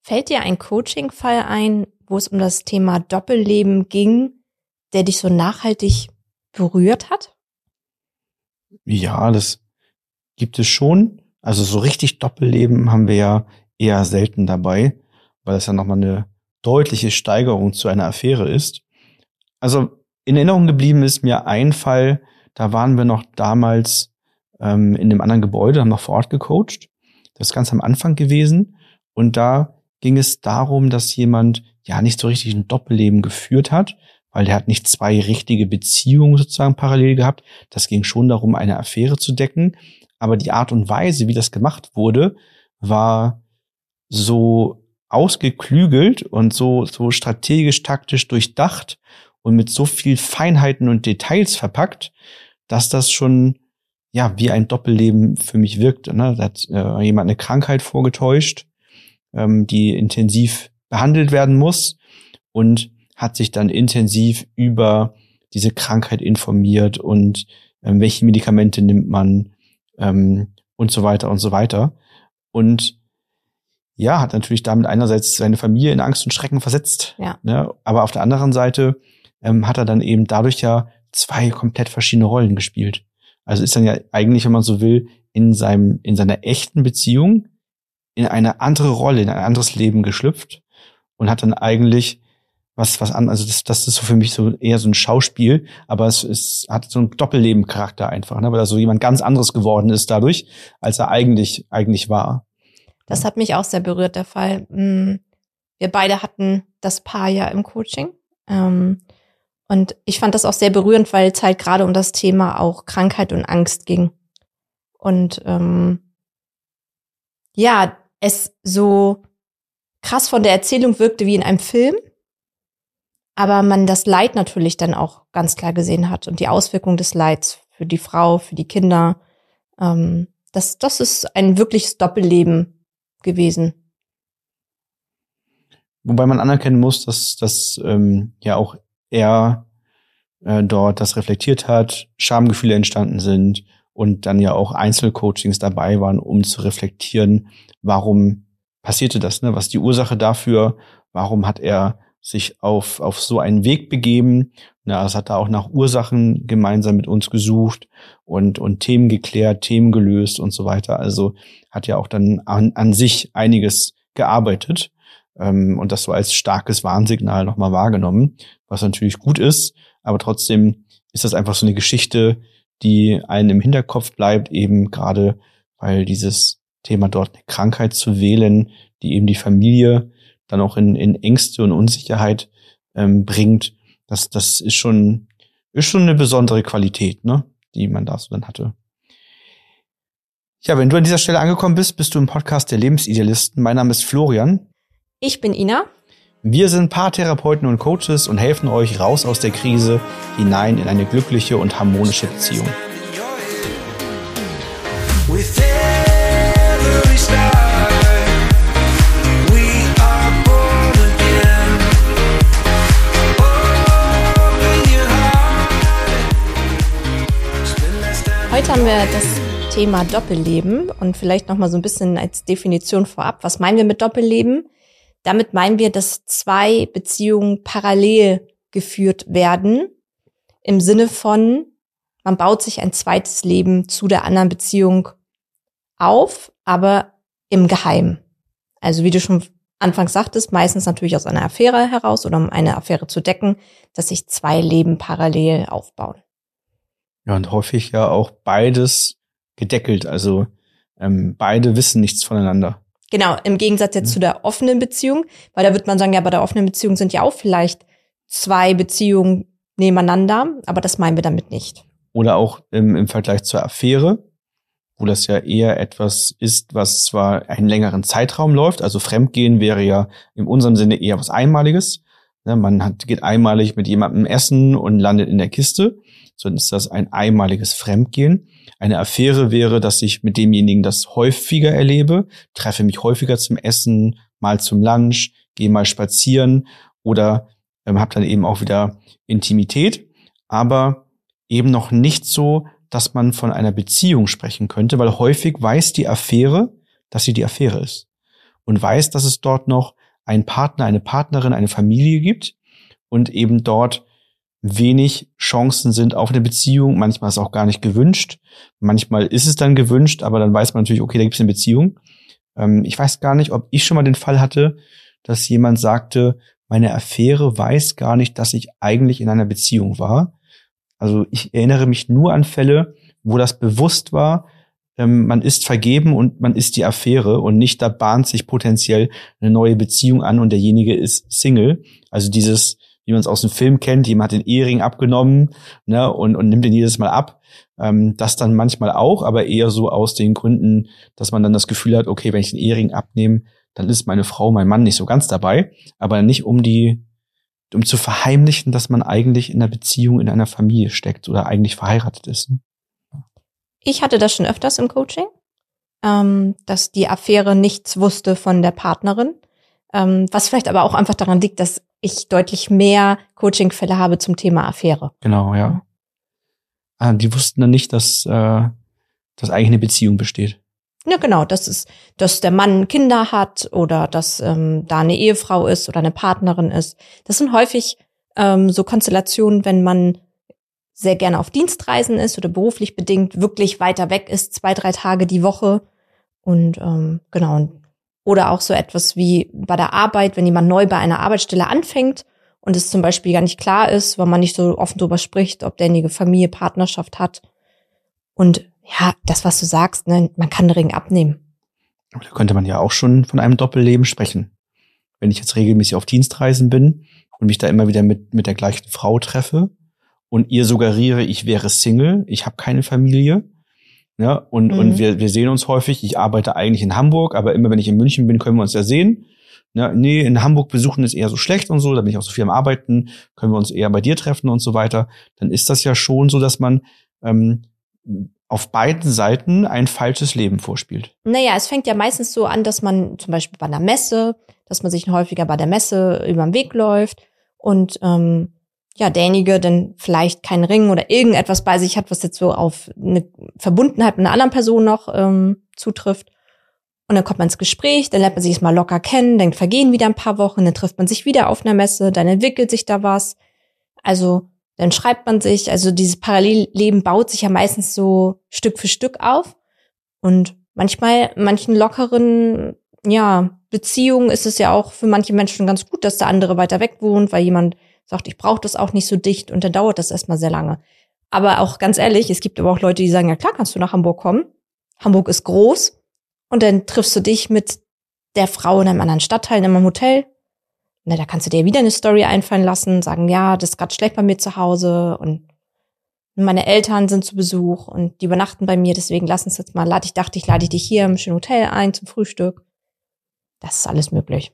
Fällt dir ein Coaching-Fall ein, wo es um das Thema Doppelleben ging, der dich so nachhaltig berührt hat? Ja, das gibt es schon. Also so richtig Doppelleben haben wir ja eher selten dabei, weil es ja nochmal eine deutliche Steigerung zu einer Affäre ist. Also in Erinnerung geblieben ist mir ein Fall, da waren wir noch damals in einem anderen Gebäude, haben noch vor Ort gecoacht. Das ist ganz am Anfang gewesen. Und da ging es darum, dass jemand ja nicht so richtig ein Doppelleben geführt hat, weil der hat nicht zwei richtige Beziehungen sozusagen parallel gehabt. Das ging schon darum, eine Affäre zu decken. Aber die Art und Weise, wie das gemacht wurde, war so ausgeklügelt und so strategisch, taktisch durchdacht und mit so viel Feinheiten und Details verpackt, dass das schon ja wie ein Doppelleben für mich wirkte. Ne? Da hat jemand eine Krankheit vorgetäuscht, die intensiv behandelt werden muss und hat sich dann intensiv über diese Krankheit informiert und welche Medikamente nimmt man und so weiter und so weiter. Und ja, hat natürlich damit einerseits seine Familie in Angst und Schrecken versetzt. Ja. Ne? Aber auf der anderen Seite hat er dann eben dadurch ja zwei komplett verschiedene Rollen gespielt. Also ist dann ja eigentlich, wenn man so will, in seiner echten Beziehung in eine andere Rolle, in ein anderes Leben geschlüpft und hat dann eigentlich was an, also das ist so für mich so eher so ein Schauspiel, aber es hat so einen Doppelleben-Charakter einfach, ne, weil er so jemand ganz anderes geworden ist dadurch, als er eigentlich war. Das hat mich auch sehr berührt, der Fall. Wir beide hatten das Paar ja im Coaching. Und ich fand das auch sehr berührend, weil es halt gerade um das Thema auch Krankheit und Angst ging. Und ja, es so krass von der Erzählung wirkte wie in einem Film, aber man das Leid natürlich dann auch ganz klar gesehen hat und die Auswirkung des Leids für die Frau, für die Kinder. Das ist ein wirkliches Doppelleben gewesen. Wobei man anerkennen muss, dass ja auch er dort das reflektiert hat, Schamgefühle entstanden sind und dann ja auch Einzelcoachings dabei waren, um zu reflektieren, warum passierte das, ne? Was ist die Ursache dafür? Warum hat er sich auf so einen Weg begeben? Na, es hat da auch nach Ursachen gemeinsam mit uns gesucht und Themen geklärt, Themen gelöst und so weiter. Also hat ja auch dann an sich einiges gearbeitet und das so als starkes Warnsignal nochmal wahrgenommen, was natürlich gut ist, aber trotzdem ist das einfach so eine Geschichte, die einem im Hinterkopf bleibt, eben gerade weil dieses Thema dort eine Krankheit zu wählen, die eben die Familie dann auch in Ängste und Unsicherheit bringt, das ist schon eine besondere Qualität, ne, die man da so dann hatte. Ja, wenn du an dieser Stelle angekommen bist, bist du im Podcast der Lebensidealisten. Mein Name ist Florian. Ich bin Ina. Wir sind Paartherapeuten und Coaches und helfen euch raus aus der Krise hinein in eine glückliche und harmonische Beziehung. Heute haben wir das Thema Doppelleben und vielleicht noch mal so ein bisschen als Definition vorab. Was meinen wir mit Doppelleben? Damit meinen wir, dass zwei Beziehungen parallel geführt werden, im Sinne von, man baut sich ein zweites Leben zu der anderen Beziehung auf, aber im Geheimen. Also wie du schon anfangs sagtest, meistens natürlich aus einer Affäre heraus oder um eine Affäre zu decken, dass sich zwei Leben parallel aufbauen. Ja, und häufig ja auch beides gedeckelt, also beide wissen nichts voneinander. Genau, im Gegensatz jetzt zu der offenen Beziehung, weil da wird man sagen, ja, bei der offenen Beziehung sind ja auch vielleicht zwei Beziehungen nebeneinander, aber das meinen wir damit nicht. Oder auch im Vergleich zur Affäre, wo das ja eher etwas ist, was zwar einen längeren Zeitraum läuft, also Fremdgehen wäre ja in unserem Sinne eher was Einmaliges. Ja, man geht einmalig mit jemandem essen und landet in der Kiste, sondern ist das ein einmaliges Fremdgehen. Eine Affäre wäre, dass ich mit demjenigen das häufiger erlebe, treffe mich häufiger zum Essen, mal zum Lunch, gehe mal spazieren oder habe dann eben auch wieder Intimität, aber eben noch nicht so, dass man von einer Beziehung sprechen könnte, weil häufig weiß die Affäre, dass sie die Affäre ist. und weiß, dass es dort noch einen Partner, eine Partnerin, eine Familie gibt und eben dort wenig Chancen sind auf eine Beziehung. Manchmal ist es auch gar nicht gewünscht. Manchmal ist es dann gewünscht, aber dann weiß man natürlich, okay, da gibt es eine Beziehung. Ich weiß gar nicht, ob ich schon mal den Fall hatte, dass jemand sagte, meine Affäre weiß gar nicht, dass ich eigentlich in einer Beziehung war. Also ich erinnere mich nur an Fälle, wo das bewusst war, man ist vergeben und man ist die Affäre und nicht, da bahnt sich potenziell eine neue Beziehung an und derjenige ist Single. Also dieses, wie man es aus dem Film kennt, jemand hat den Ehering abgenommen, ne, und nimmt den jedes Mal ab. Das dann manchmal auch, aber eher so aus den Gründen, dass man dann das Gefühl hat, okay, wenn ich den Ehering abnehme, dann ist meine Frau, mein Mann nicht so ganz dabei, aber nicht um zu verheimlichen, dass man eigentlich in einer Beziehung, in einer Familie steckt oder eigentlich verheiratet ist. Ich hatte das schon öfters im Coaching, dass die Affäre nichts wusste von der Partnerin, was vielleicht aber auch einfach daran liegt, dass ich deutlich mehr Coaching-Fälle habe zum Thema Affäre. Genau, ja. Die wussten dann nicht, dass eigentlich eine Beziehung besteht. Ja, genau, dass der Mann Kinder hat oder dass da eine Ehefrau ist oder eine Partnerin ist. Das sind häufig so Konstellationen, wenn man sehr gerne auf Dienstreisen ist oder beruflich bedingt wirklich weiter weg ist, 2-3 Tage die Woche. Und genau. Oder auch so etwas wie bei der Arbeit, wenn jemand neu bei einer Arbeitsstelle anfängt und es zum Beispiel gar nicht klar ist, weil man nicht so offen drüber spricht, ob derjenige Familie, Partnerschaft hat. Und ja, das, was du sagst, ne, man kann den Ring abnehmen. Da könnte man ja auch schon von einem Doppelleben sprechen. Wenn ich jetzt regelmäßig auf Dienstreisen bin und mich da immer wieder mit der gleichen Frau treffe und ihr suggeriere, ich wäre Single, ich habe keine Familie, ja, und wir sehen uns häufig. Ich arbeite eigentlich in Hamburg, aber immer wenn ich in München bin, können wir uns ja sehen. Ja, nee, in Hamburg besuchen ist eher so schlecht und so, da bin ich auch so viel am Arbeiten, können wir uns eher bei dir treffen und so weiter. Dann ist das ja schon so, dass man auf beiden Seiten ein falsches Leben vorspielt. Naja, es fängt ja meistens so an, dass man zum Beispiel bei einer Messe, dass man sich häufiger bei der Messe über den Weg läuft und derjenige dann vielleicht keinen Ring oder irgendetwas bei sich hat, was jetzt so auf eine Verbundenheit mit einer anderen Person noch zutrifft. Und dann kommt man ins Gespräch, dann lernt man sich erstmal locker kennen, dann vergehen wieder ein paar Wochen, dann trifft man sich wieder auf einer Messe, dann entwickelt sich da was. Also dann schreibt man sich, also dieses Parallelleben baut sich ja meistens so Stück für Stück auf. Und manchen lockeren, Beziehungen ist es ja auch für manche Menschen ganz gut, dass der andere weiter weg wohnt, weil jemand sagt, ich brauche das auch nicht so dicht und dann dauert das erstmal sehr lange. Aber auch ganz ehrlich, es gibt aber auch Leute, die sagen, ja klar, kannst du nach Hamburg kommen. Hamburg ist groß und dann triffst du dich mit der Frau in einem anderen Stadtteil, in einem Hotel. Na, da kannst du dir wieder eine Story einfallen lassen, sagen, ja, das ist gerade schlecht bei mir zu Hause und meine Eltern sind zu Besuch und die übernachten bei mir, deswegen lass uns jetzt mal, lade ich dich hier im schönen Hotel ein zum Frühstück. Das ist alles möglich.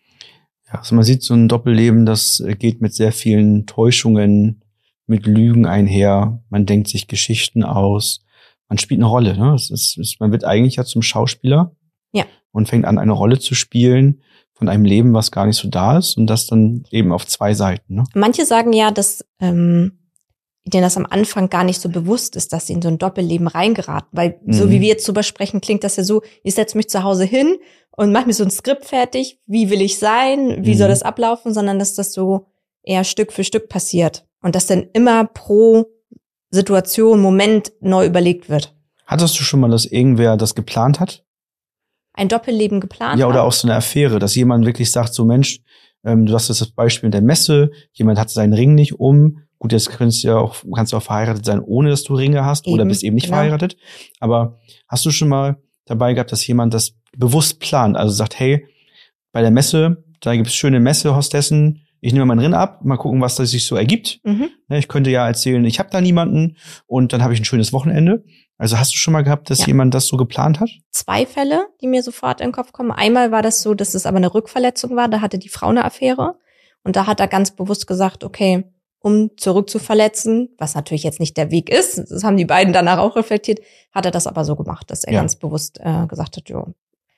Ja, also man sieht so ein Doppelleben, das geht mit sehr vielen Täuschungen, mit Lügen einher. Man denkt sich Geschichten aus. Man spielt eine Rolle, ne? Man wird eigentlich ja zum Schauspieler. Ja. Und fängt an, eine Rolle zu spielen von einem Leben, was gar nicht so da ist. Und das dann eben auf zwei Seiten, ne? Manche sagen ja, dass denen das am Anfang gar nicht so bewusst ist, dass sie in so ein Doppelleben reingeraten. Weil so wie wir jetzt drüber sprechen, klingt das ja so, ich setze mich zu Hause hin und mache mir so ein Skript fertig. Wie will ich sein? Wie soll das ablaufen? Sondern dass das so eher Stück für Stück passiert. Und dass dann immer pro Situation, Moment neu überlegt wird. Hattest du schon mal, dass irgendwer das geplant hat? Ein Doppelleben geplant? Ja, oder auch so eine Affäre, dass jemand wirklich sagt, so Mensch, du hast das Beispiel in der Messe, jemand hat seinen Ring nicht um. Gut, jetzt kannst du auch verheiratet sein, ohne dass du Ringe hast, oder bist eben nicht verheiratet. Aber hast du schon mal dabei gehabt, dass jemand das bewusst plant? Also sagt, hey, bei der Messe, da gibt's schöne Messehostessen, ich nehme meinen Ring ab, mal gucken, was das sich so ergibt. Ich könnte ja erzählen, ich habe da niemanden und dann habe ich ein schönes Wochenende. Also hast du schon mal gehabt, dass jemand das so geplant hat? 2 Fälle, die mir sofort in den Kopf kommen. Einmal war das so, dass es aber eine Rückverletzung war, da hatte die Frau eine Affäre und da hat er ganz bewusst gesagt, okay, um zurückzuverletzen, was natürlich jetzt nicht der Weg ist, das haben die beiden danach auch reflektiert, hat er das aber so gemacht, dass er ganz bewusst gesagt hat, jo,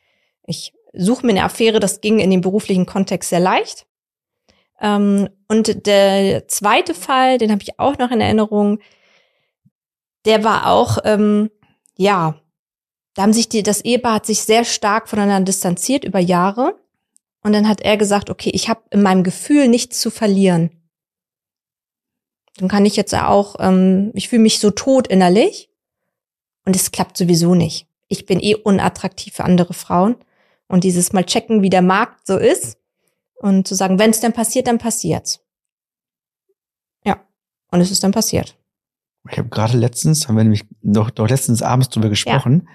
ich suche mir eine Affäre, das ging in dem beruflichen Kontext sehr leicht. Und der zweite Fall, den habe ich auch noch in Erinnerung, der war auch, das Ehepaar hat sich sehr stark voneinander distanziert über Jahre. Und dann hat er gesagt, okay, ich habe in meinem Gefühl nichts zu verlieren. Dann kann ich jetzt auch, ich fühle mich so tot innerlich. Und es klappt sowieso nicht. Ich bin unattraktiv für andere Frauen. Und dieses mal checken, wie der Markt so ist. Und zu sagen, wenn es dann passiert, dann passiert's. Ja, und es ist dann passiert. Ich habe gerade letztens, haben wir nämlich noch letztens abends drüber gesprochen,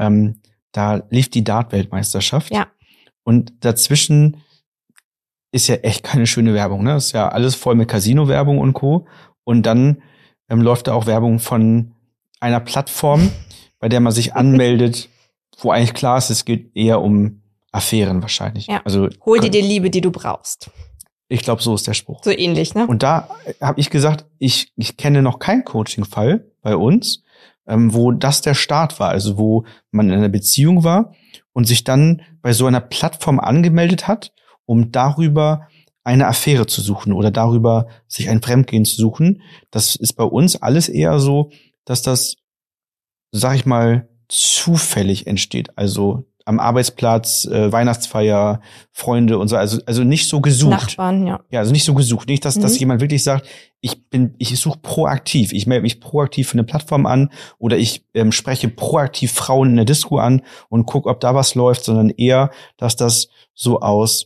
da lief die Dart-Weltmeisterschaft. Ja. Und dazwischen ist ja echt keine schöne Werbung, ne? Das ist ja alles voll mit Casino-Werbung und Co. Und dann läuft da auch Werbung von einer Plattform, bei der man sich anmeldet, wo eigentlich klar ist, es geht eher um Affären wahrscheinlich. Ja. Also hol dir die Liebe, die du brauchst. Ich glaube, so ist der Spruch. So ähnlich, ne? Und da habe ich gesagt, ich kenne noch keinen Coaching-Fall bei uns, wo das der Start war, also wo man in einer Beziehung war und sich dann bei so einer Plattform angemeldet hat, um darüber eine Affäre zu suchen oder darüber sich ein Fremdgehen zu suchen. Das ist bei uns alles eher so, dass das, sag ich mal, zufällig entsteht. Also am Arbeitsplatz, Weihnachtsfeier, Freunde und so, also nicht so gesucht. Nachbarn, ja. Ja, also nicht so gesucht. Nicht, dass jemand wirklich sagt, ich suche proaktiv. Ich melde mich proaktiv für eine Plattform an oder ich spreche proaktiv Frauen in der Disco an und gucke, ob da was läuft, sondern eher, dass das so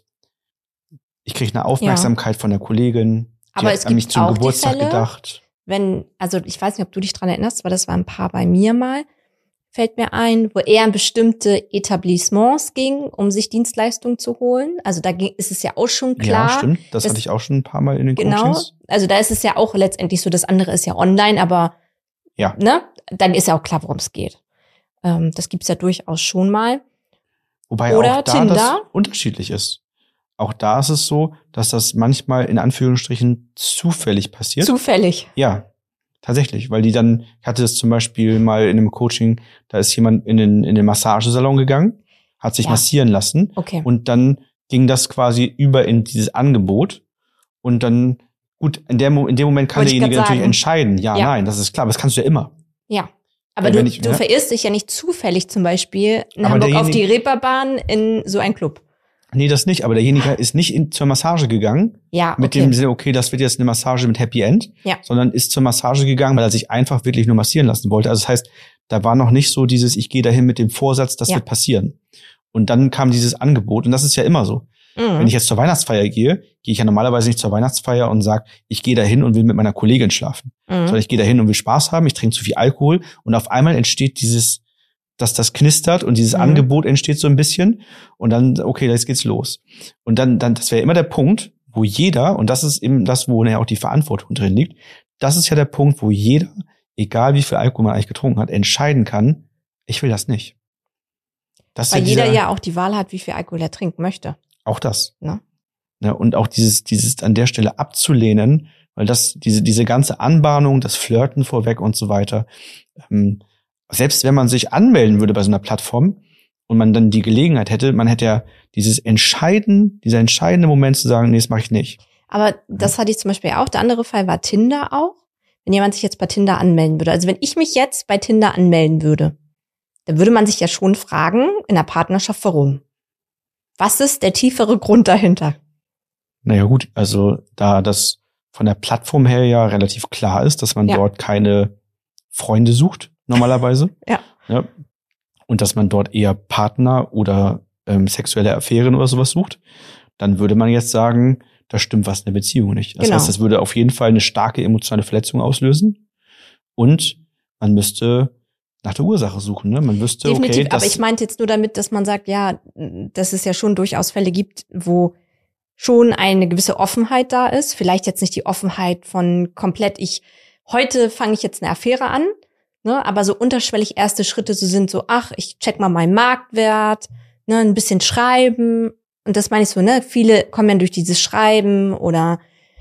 ich kriege eine Aufmerksamkeit von der Kollegin, aber die es hat an mich gibt zum auch Geburtstag die Fälle, gedacht. Also ich weiß nicht, ob du dich dran erinnerst, weil das war ein Paar bei mir mal, fällt mir ein, wo er in bestimmte Etablissements ging, um sich Dienstleistungen zu holen. Also da ist es ja auch schon klar. Ja, stimmt. Das hatte ich auch schon ein paar Mal in den Coachings. Genau. Also da ist es ja auch letztendlich so, das andere ist ja online, aber ja, ne, dann ist ja auch klar, worum es geht. Das gibt's ja durchaus schon mal. Wobei oder auch da Tinder. das unterschiedlich ist. Auch da ist es so, dass das manchmal in Anführungsstrichen zufällig passiert. Zufällig. Ja, tatsächlich, weil ich hatte das zum Beispiel mal in einem Coaching, da ist jemand in den Massagesalon gegangen, hat sich massieren lassen. Okay. Und dann ging das quasi über in dieses Angebot. Und dann, gut, in dem Moment kann derjenige natürlich entscheiden, ja, nein, das ist klar, aber das kannst du ja immer. Ja. Aber du verirrst dich ja nicht zufällig zum Beispiel in Hamburg auf die Reeperbahn in so einen Club. Nee, das nicht, aber derjenige ist nicht zur Massage gegangen. Ja, mit dem Sinne, okay, das wird jetzt eine Massage mit Happy End. Ja. Sondern ist zur Massage gegangen, weil er sich einfach wirklich nur massieren lassen wollte. Also das heißt, da war noch nicht so dieses, ich gehe dahin mit dem Vorsatz, das wird passieren. Und dann kam dieses Angebot und das ist ja immer so. Wenn ich jetzt zur Weihnachtsfeier gehe ich ja normalerweise nicht zur Weihnachtsfeier und sage, ich gehe dahin und will mit meiner Kollegin schlafen. Sondern ich gehe dahin und will Spaß haben, ich trinke zu viel Alkohol und auf einmal entsteht dass das knistert und dieses Angebot entsteht so ein bisschen und dann, okay, jetzt geht's los. Und dann, das wäre immer der Punkt, wo jeder, und das ist eben das, wo ja auch die Verantwortung drin liegt, das ist ja der Punkt, wo jeder, egal wie viel Alkohol man eigentlich getrunken hat, entscheiden kann, ich will das nicht. Weil jeder ja auch die Wahl hat, wie viel Alkohol er trinken möchte. Auch das. Ne? Ja, und auch dieses an der Stelle abzulehnen, weil diese ganze Anbahnung, das Flirten vorweg und so weiter, selbst wenn man sich anmelden würde bei so einer Plattform und man dann die Gelegenheit hätte, man hätte ja dieser entscheidende Moment zu sagen, nee, das mache ich nicht. Aber das hatte ich zum Beispiel auch. Der andere Fall war Tinder auch. Wenn jemand sich jetzt bei Tinder anmelden würde. Also wenn ich mich jetzt bei Tinder anmelden würde, dann würde man sich ja schon fragen, in der Partnerschaft, warum? Was ist der tiefere Grund dahinter? Naja gut, also da das von der Plattform her ja relativ klar ist, dass man dort keine Freunde sucht, normalerweise. Ja. Und dass man dort eher Partner oder sexuelle Affären oder sowas sucht, dann würde man jetzt sagen, da stimmt was in der Beziehung nicht. Das heißt, das würde auf jeden Fall eine starke emotionale Verletzung auslösen und man müsste nach der Ursache suchen, ne? Man wüsste, definitiv, okay, aber ich meinte jetzt nur damit, dass man sagt, ja, dass es ja schon durchaus Fälle gibt, wo schon eine gewisse Offenheit da ist. Vielleicht jetzt nicht die Offenheit von komplett, heute fange ich jetzt eine Affäre an, ne? Aber so unterschwellig erste Schritte so sind so, ich check mal meinen Marktwert, ne? Ein bisschen schreiben. Und das meine ich so, ne? Viele kommen ja durch dieses Schreiben oder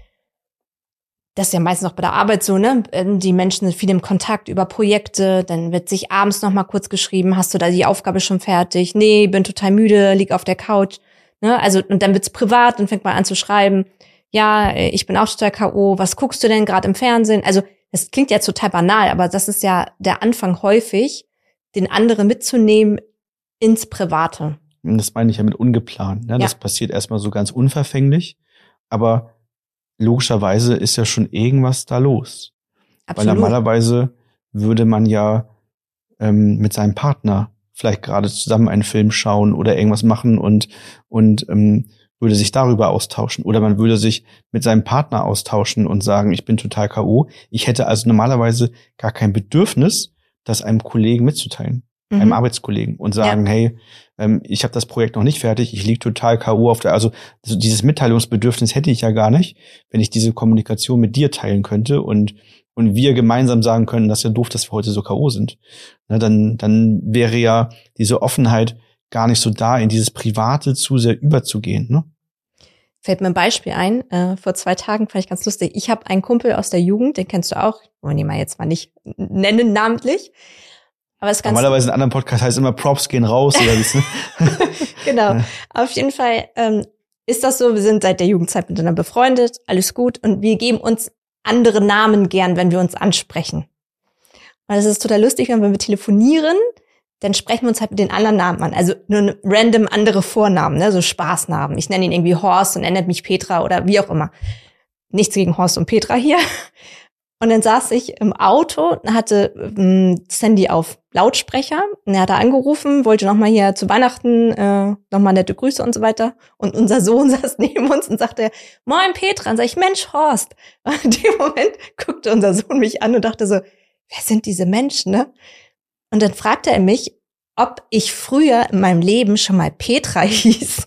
das ist ja meistens auch bei der Arbeit so, ne? Die Menschen sind viel im Kontakt über Projekte, dann wird sich abends noch mal kurz geschrieben, hast du da die Aufgabe schon fertig? Nee, bin total müde, lieg auf der Couch, ne? Also, und dann wird's privat und fängt man an zu schreiben, ja, ich bin auch total K.O., was guckst du denn gerade im Fernsehen? Also, das klingt ja total banal, aber das ist ja der Anfang häufig, den anderen mitzunehmen ins Private. Und das meine ich ja mit ungeplant. Ne? Das passiert erstmal so ganz unverfänglich, aber logischerweise ist ja schon irgendwas da los. Absolut. Weil normalerweise würde man ja mit seinem Partner vielleicht gerade zusammen einen Film schauen oder irgendwas machen und würde sich darüber austauschen. Oder man würde sich mit seinem Partner austauschen und sagen, ich bin total K.O. Ich hätte also normalerweise gar kein Bedürfnis, das einem Kollegen mitzuteilen, einem Arbeitskollegen und sagen, hey, ich habe das Projekt noch nicht fertig, ich liege total K.O. also dieses Mitteilungsbedürfnis hätte ich ja gar nicht, wenn ich diese Kommunikation mit dir teilen könnte und wir gemeinsam sagen können, das ist ja doof, dass wir heute so K.O. sind. Na, dann wäre ja diese Offenheit gar nicht so da, in dieses Private zu sehr überzugehen. Ne? Fällt mir ein Beispiel ein. Vor 2 Tagen fand ich ganz lustig. Ich habe einen Kumpel aus der Jugend, den kennst du auch. Wollen die mal jetzt mal nicht nennen namentlich. Aber es ist ganz normalerweise in anderen Podcasts heißt immer Props gehen raus oder was, ne? Genau. Ja. Auf jeden Fall ist das so, wir sind seit der Jugendzeit miteinander befreundet, alles gut und wir geben uns andere Namen gern, wenn wir uns ansprechen. Und es ist total lustig, wenn wir telefonieren, dann sprechen wir uns halt mit den anderen Namen an. Also nur random andere Vornamen, ne, so Spaßnamen. Ich nenne ihn irgendwie Horst und er nennt mich Petra oder wie auch immer. Nichts gegen Horst und Petra hier. Und dann saß ich im Auto, hatte das Handy auf Lautsprecher und er hatte angerufen, wollte nochmal hier zu Weihnachten nochmal nette Grüße und so weiter. Und unser Sohn saß neben uns und sagte, Moin Petra. Und sag ich, Mensch Horst. Und in dem Moment guckte unser Sohn mich an und dachte so, wer sind diese Menschen, ne? Und dann fragte er mich, ob ich früher in meinem Leben schon mal Petra hieß.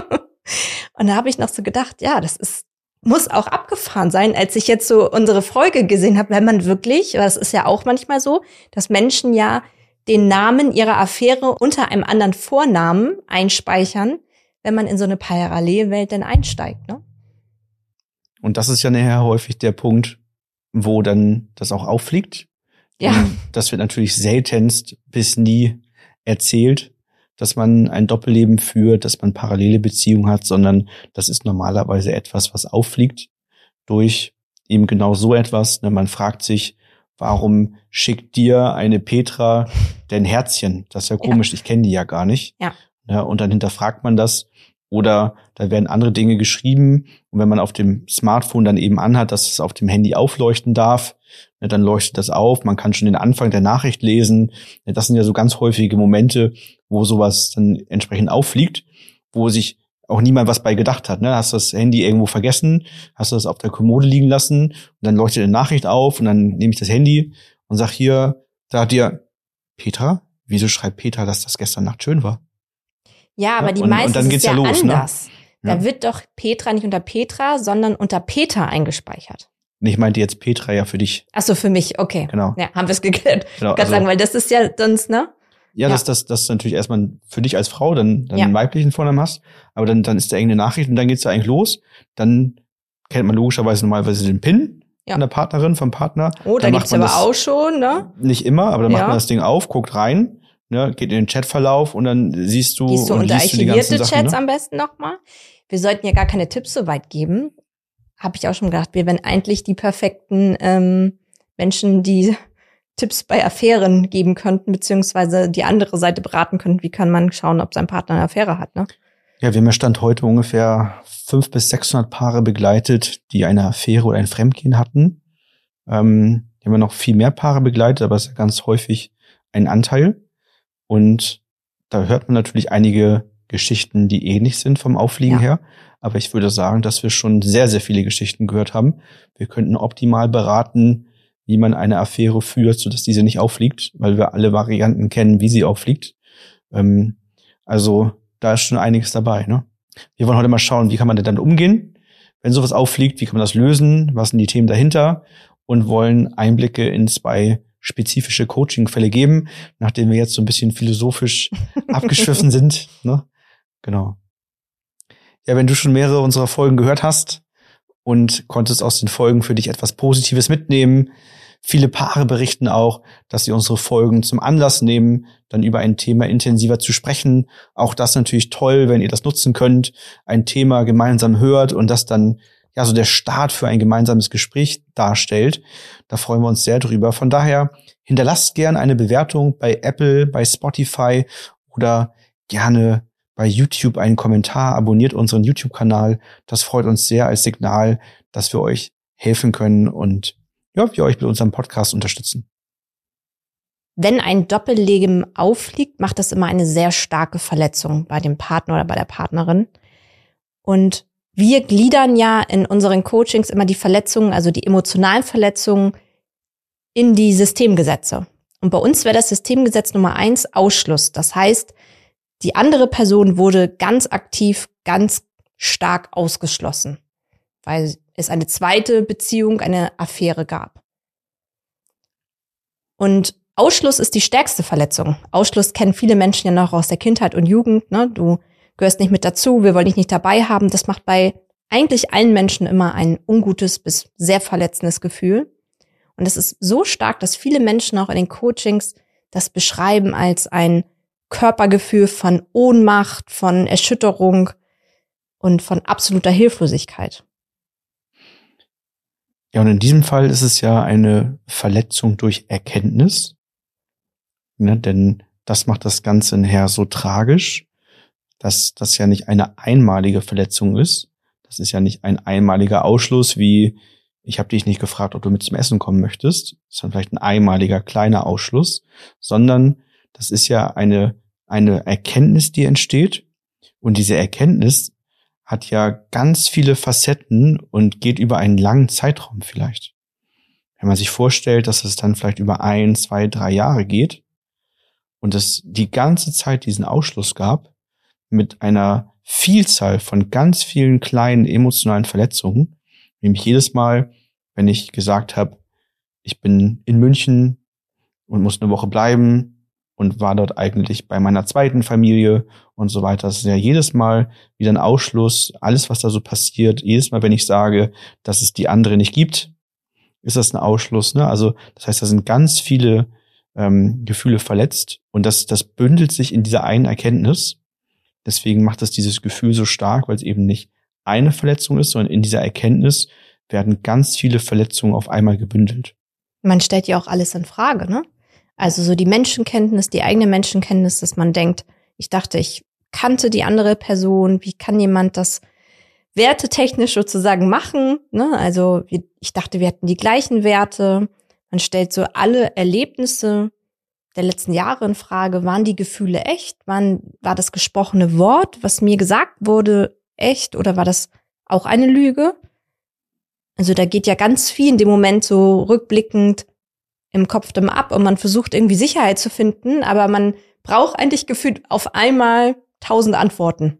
Und da habe ich noch so gedacht, ja, muss auch abgefahren sein, als ich jetzt so unsere Folge gesehen habe, wenn man wirklich, das ist ja auch manchmal so, dass Menschen ja den Namen ihrer Affäre unter einem anderen Vornamen einspeichern, wenn man in so eine Parallelwelt dann einsteigt, ne? Und das ist ja nachher häufig der Punkt, wo dann das auch auffliegt. Ja. Das wird natürlich seltenst bis nie erzählt, dass man ein Doppelleben führt, dass man parallele Beziehungen hat, sondern das ist normalerweise etwas, was auffliegt durch eben genau so etwas. Man fragt sich, warum schickt dir eine Petra denn Herzchen? Das ist ja komisch, ich kenne die ja gar nicht. Ja, und dann hinterfragt man das. Oder da werden andere Dinge geschrieben. Und wenn man auf dem Smartphone dann eben anhat, dass es auf dem Handy aufleuchten darf, dann leuchtet das auf. Man kann schon den Anfang der Nachricht lesen. Das sind ja so ganz häufige Momente, wo sowas dann entsprechend auffliegt, wo sich auch niemand was bei gedacht hat. Hast du das Handy irgendwo vergessen, hast du das auf der Kommode liegen lassen und dann leuchtet eine Nachricht auf und dann nehme ich das Handy und sag hier, da hat dir Petra, wieso schreibt Petra, dass das gestern Nacht schön war? Ja, aber die meisten ist ja los, anders. Ne? Da wird doch Petra nicht unter Petra, sondern unter Peter eingespeichert. Ich meinte jetzt Petra ja für dich. Ach so, für mich, okay. Genau. Ja, haben wir es geklärt. Genau, ich kann sagen, weil das ist ja sonst, ne? Ja, dass das natürlich erstmal für dich als Frau dann einen weiblichen Vornamen hast, aber dann ist da irgendeine Nachricht und dann geht's da eigentlich los. Dann kennt man logischerweise normalerweise den PIN von der Partnerin, vom Partner. Oh, da gibt's aber auch schon, ne? Nicht immer, aber dann macht man das Ding auf, guckt rein, ne, geht in den Chatverlauf und dann siehst du und unter archivierte Chats, Sachen, ne? am besten nochmal. Wir sollten ja gar keine Tipps so weit geben. Habe ich auch schon gedacht, wir wären eigentlich die perfekten Menschen, die Tipps bei Affären geben könnten, beziehungsweise die andere Seite beraten könnten. Wie kann man schauen, ob sein Partner eine Affäre hat, ne? Ja, wir haben ja Stand heute ungefähr 500 bis 600 Paare begleitet, die eine Affäre oder ein Fremdgehen hatten. Wir haben ja noch viel mehr Paare begleitet, aber es ist ganz häufig ein Anteil. Und da hört man natürlich einige Geschichten, die ähnlich sind vom Auffliegen her. Aber ich würde sagen, dass wir schon sehr, sehr viele Geschichten gehört haben. Wir könnten optimal beraten, wie man eine Affäre führt, sodass diese nicht auffliegt, weil wir alle Varianten kennen, wie sie auffliegt. Also da ist schon einiges dabei, ne? Wir wollen heute mal schauen, wie kann man denn damit umgehen, wenn sowas auffliegt, wie kann man das lösen, was sind die Themen dahinter und wollen Einblicke in 2 spezifische Coaching-Fälle geben, nachdem wir jetzt so ein bisschen philosophisch abgeschwiffen sind, ne? Genau. Ja, wenn du schon mehrere unserer Folgen gehört hast und konntest aus den Folgen für dich etwas Positives mitnehmen, viele Paare berichten auch, dass sie unsere Folgen zum Anlass nehmen, dann über ein Thema intensiver zu sprechen. Auch das natürlich toll, wenn ihr das nutzen könnt, ein Thema gemeinsam hört und das dann ja so der Start für ein gemeinsames Gespräch darstellt. Da freuen wir uns sehr drüber. Von daher hinterlasst gerne eine Bewertung bei Apple, bei Spotify oder gerne bei YouTube einen Kommentar. Abonniert unseren YouTube-Kanal. Das freut uns sehr als Signal, dass wir euch helfen können und ja, wir euch mit unserem Podcast unterstützen. Wenn ein Doppelleben auffliegt, macht das immer eine sehr starke Verletzung bei dem Partner oder bei der Partnerin. Und wir gliedern ja in unseren Coachings immer die Verletzungen, also die emotionalen Verletzungen, in die Systemgesetze. Und bei uns wäre das Systemgesetz Nummer 1 Ausschluss. Das heißt, die andere Person wurde ganz aktiv, ganz stark ausgeschlossen, weil es eine zweite Beziehung, eine Affäre gab. Und Ausschluss ist die stärkste Verletzung. Ausschluss kennen viele Menschen ja noch aus der Kindheit und Jugend. Ne? Du gehörst nicht mit dazu, wir wollen dich nicht dabei haben. Das macht bei eigentlich allen Menschen immer ein ungutes bis sehr verletzendes Gefühl. Und es ist so stark, dass viele Menschen auch in den Coachings das beschreiben als ein Körpergefühl von Ohnmacht, von Erschütterung und von absoluter Hilflosigkeit. Ja, und in diesem Fall ist es ja eine Verletzung durch Erkenntnis. Ne, denn das macht das Ganze nachher so tragisch, dass das ja nicht eine einmalige Verletzung ist. Das ist ja nicht ein einmaliger Ausschluss, wie ich habe dich nicht gefragt, ob du mit zum Essen kommen möchtest. Das ist dann vielleicht ein einmaliger kleiner Ausschluss, sondern das ist ja eine Erkenntnis, die entsteht. Und diese Erkenntnis hat ja ganz viele Facetten und geht über einen langen Zeitraum vielleicht. Wenn man sich vorstellt, dass es dann vielleicht über 1, 2, 3 Jahre geht und es die ganze Zeit diesen Ausschluss gab mit einer Vielzahl von ganz vielen kleinen emotionalen Verletzungen, nämlich jedes Mal, wenn ich gesagt habe, ich bin in München und muss eine Woche bleiben und war dort eigentlich bei meiner zweiten Familie und so weiter. Das ist ja jedes Mal wieder ein Ausschluss, alles, was da so passiert. Jedes Mal, wenn ich sage, dass es die andere nicht gibt, ist das ein Ausschluss. Ne? Also das heißt, da sind ganz viele Gefühle verletzt und das bündelt sich in dieser einen Erkenntnis. Deswegen macht es dieses Gefühl so stark, weil es eben nicht eine Verletzung ist, sondern in dieser Erkenntnis werden ganz viele Verletzungen auf einmal gebündelt. Man stellt ja auch alles in Frage, ne? Also so die Menschenkenntnis, die eigene Menschenkenntnis, dass man denkt, ich dachte, ich kannte die andere Person, wie kann jemand das wertetechnisch sozusagen machen, ne? Also ich dachte, wir hätten die gleichen Werte. Man stellt so alle Erlebnisse der letzten Jahre in Frage. Waren die Gefühle echt? War das gesprochene Wort, was mir gesagt wurde, echt? Oder war das auch eine Lüge? Also da geht ja ganz viel in dem Moment so rückblickend im Kopf dem ab und man versucht irgendwie Sicherheit zu finden, aber man braucht eigentlich gefühlt auf einmal 1000 Antworten.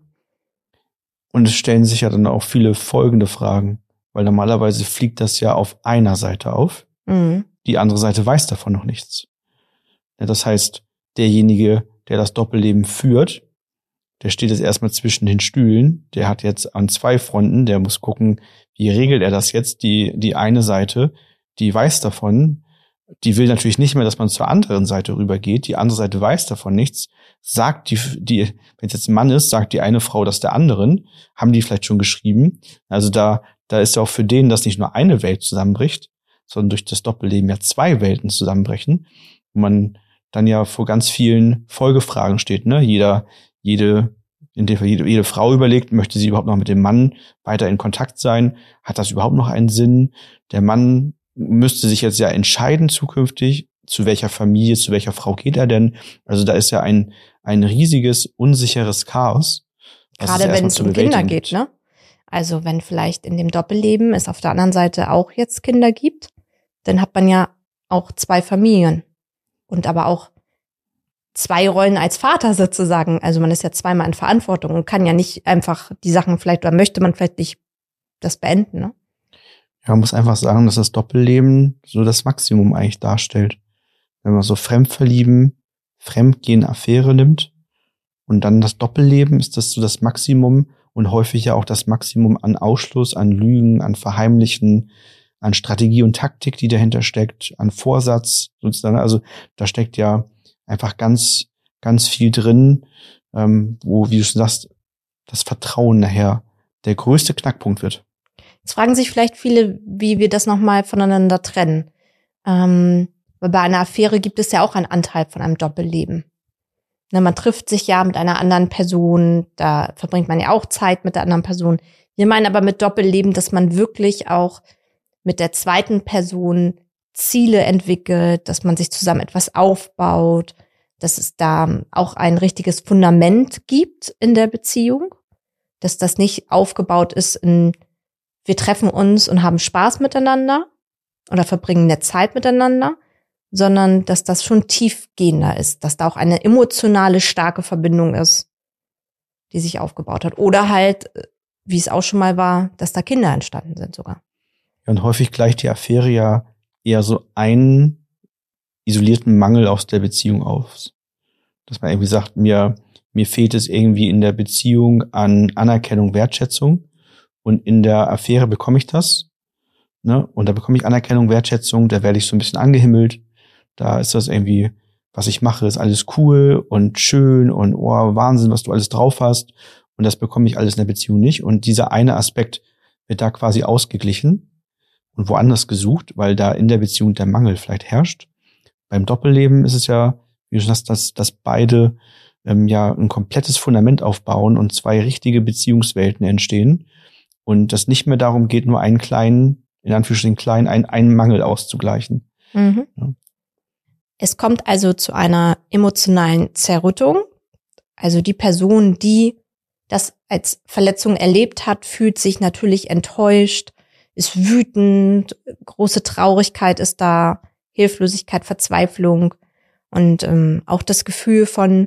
Und es stellen sich ja dann auch viele folgende Fragen, weil normalerweise fliegt das ja auf einer Seite auf. Mhm. Die andere Seite weiß davon noch nichts. Ja, das heißt, derjenige, der das Doppelleben führt, der steht jetzt erstmal zwischen den Stühlen, der hat jetzt an 2 Fronten, der muss gucken, wie regelt er das jetzt? Die eine Seite, die weiß davon, die will natürlich nicht mehr, dass man zur anderen Seite rübergeht, die andere Seite weiß davon nichts, sagt die wenn es jetzt ein Mann ist, sagt die eine Frau das der anderen, haben die vielleicht schon geschrieben. Also da ist ja auch für den, dass nicht nur eine Welt zusammenbricht, sondern durch das Doppelleben ja 2 Welten zusammenbrechen, wo man dann ja vor ganz vielen Folgefragen steht, ne? Jede Frau überlegt, möchte sie überhaupt noch mit dem Mann weiter in Kontakt sein? Hat das überhaupt noch einen Sinn? Der Mann müsste sich jetzt ja entscheiden zukünftig, zu welcher Familie, zu welcher Frau geht er denn? Also da ist ja ein riesiges, unsicheres Chaos. Gerade wenn es um Kinder geht, ne? Also wenn vielleicht in dem Doppelleben es auf der anderen Seite auch jetzt Kinder gibt, dann hat man ja auch 2 Familien und aber auch 2 Rollen als Vater sozusagen. Also man ist ja zweimal in Verantwortung und kann ja nicht einfach die Sachen vielleicht, oder möchte man vielleicht nicht das beenden, ne? Ja, man muss einfach sagen, dass das Doppelleben so das Maximum eigentlich darstellt. Wenn man so Fremdverlieben, Fremdgehen, Affäre nimmt und dann das Doppelleben, ist das so das Maximum und häufig ja auch das Maximum an Ausschluss, an Lügen, an Verheimlichen, an Strategie und Taktik, die dahinter steckt, an Vorsatz sozusagen. Also da steckt ja einfach ganz, ganz viel drin, wo, wie du schon sagst, das Vertrauen nachher der größte Knackpunkt wird. Jetzt fragen sich vielleicht viele, wie wir das nochmal voneinander trennen. Weil bei einer Affäre gibt es ja auch einen Anteil von einem Doppelleben. Ne, man trifft sich ja mit einer anderen Person, da verbringt man ja auch Zeit mit der anderen Person. Wir meinen aber mit Doppelleben, dass man wirklich auch mit der zweiten Person Ziele entwickelt, dass man sich zusammen etwas aufbaut, dass es da auch ein richtiges Fundament gibt in der Beziehung, dass das nicht aufgebaut ist in, wir treffen uns und haben Spaß miteinander oder verbringen eine Zeit miteinander, sondern dass das schon tiefgehender ist, dass da auch eine emotionale, starke Verbindung ist, die sich aufgebaut hat. Oder halt, wie es auch schon mal war, dass da Kinder entstanden sind sogar. Ja, und häufig gleicht die Affäre ja eher so einen isolierten Mangel aus der Beziehung auf. Dass man irgendwie sagt, mir fehlt es irgendwie in der Beziehung an Anerkennung, Wertschätzung und in der Affäre bekomme ich das. Ne? Und da bekomme ich Anerkennung, Wertschätzung, da werde ich so ein bisschen angehimmelt. Da ist das irgendwie, was ich mache, ist alles cool und schön und oh, Wahnsinn, was du alles drauf hast. Und das bekomme ich alles in der Beziehung nicht. Und dieser eine Aspekt wird da quasi ausgeglichen und woanders gesucht, weil da in der Beziehung der Mangel vielleicht herrscht. Beim Doppelleben ist es ja, wie du sagst, dass beide ja ein komplettes Fundament aufbauen und zwei richtige Beziehungswelten entstehen. Und das nicht mehr darum geht, nur einen kleinen, in Anführungsstrichen kleinen, einen Mangel auszugleichen. Mhm. Ja. Es kommt also zu einer emotionalen Zerrüttung. Also die Person, die das als Verletzung erlebt hat, fühlt sich natürlich enttäuscht, ist wütend, große Traurigkeit ist da, Hilflosigkeit, Verzweiflung und auch das Gefühl von,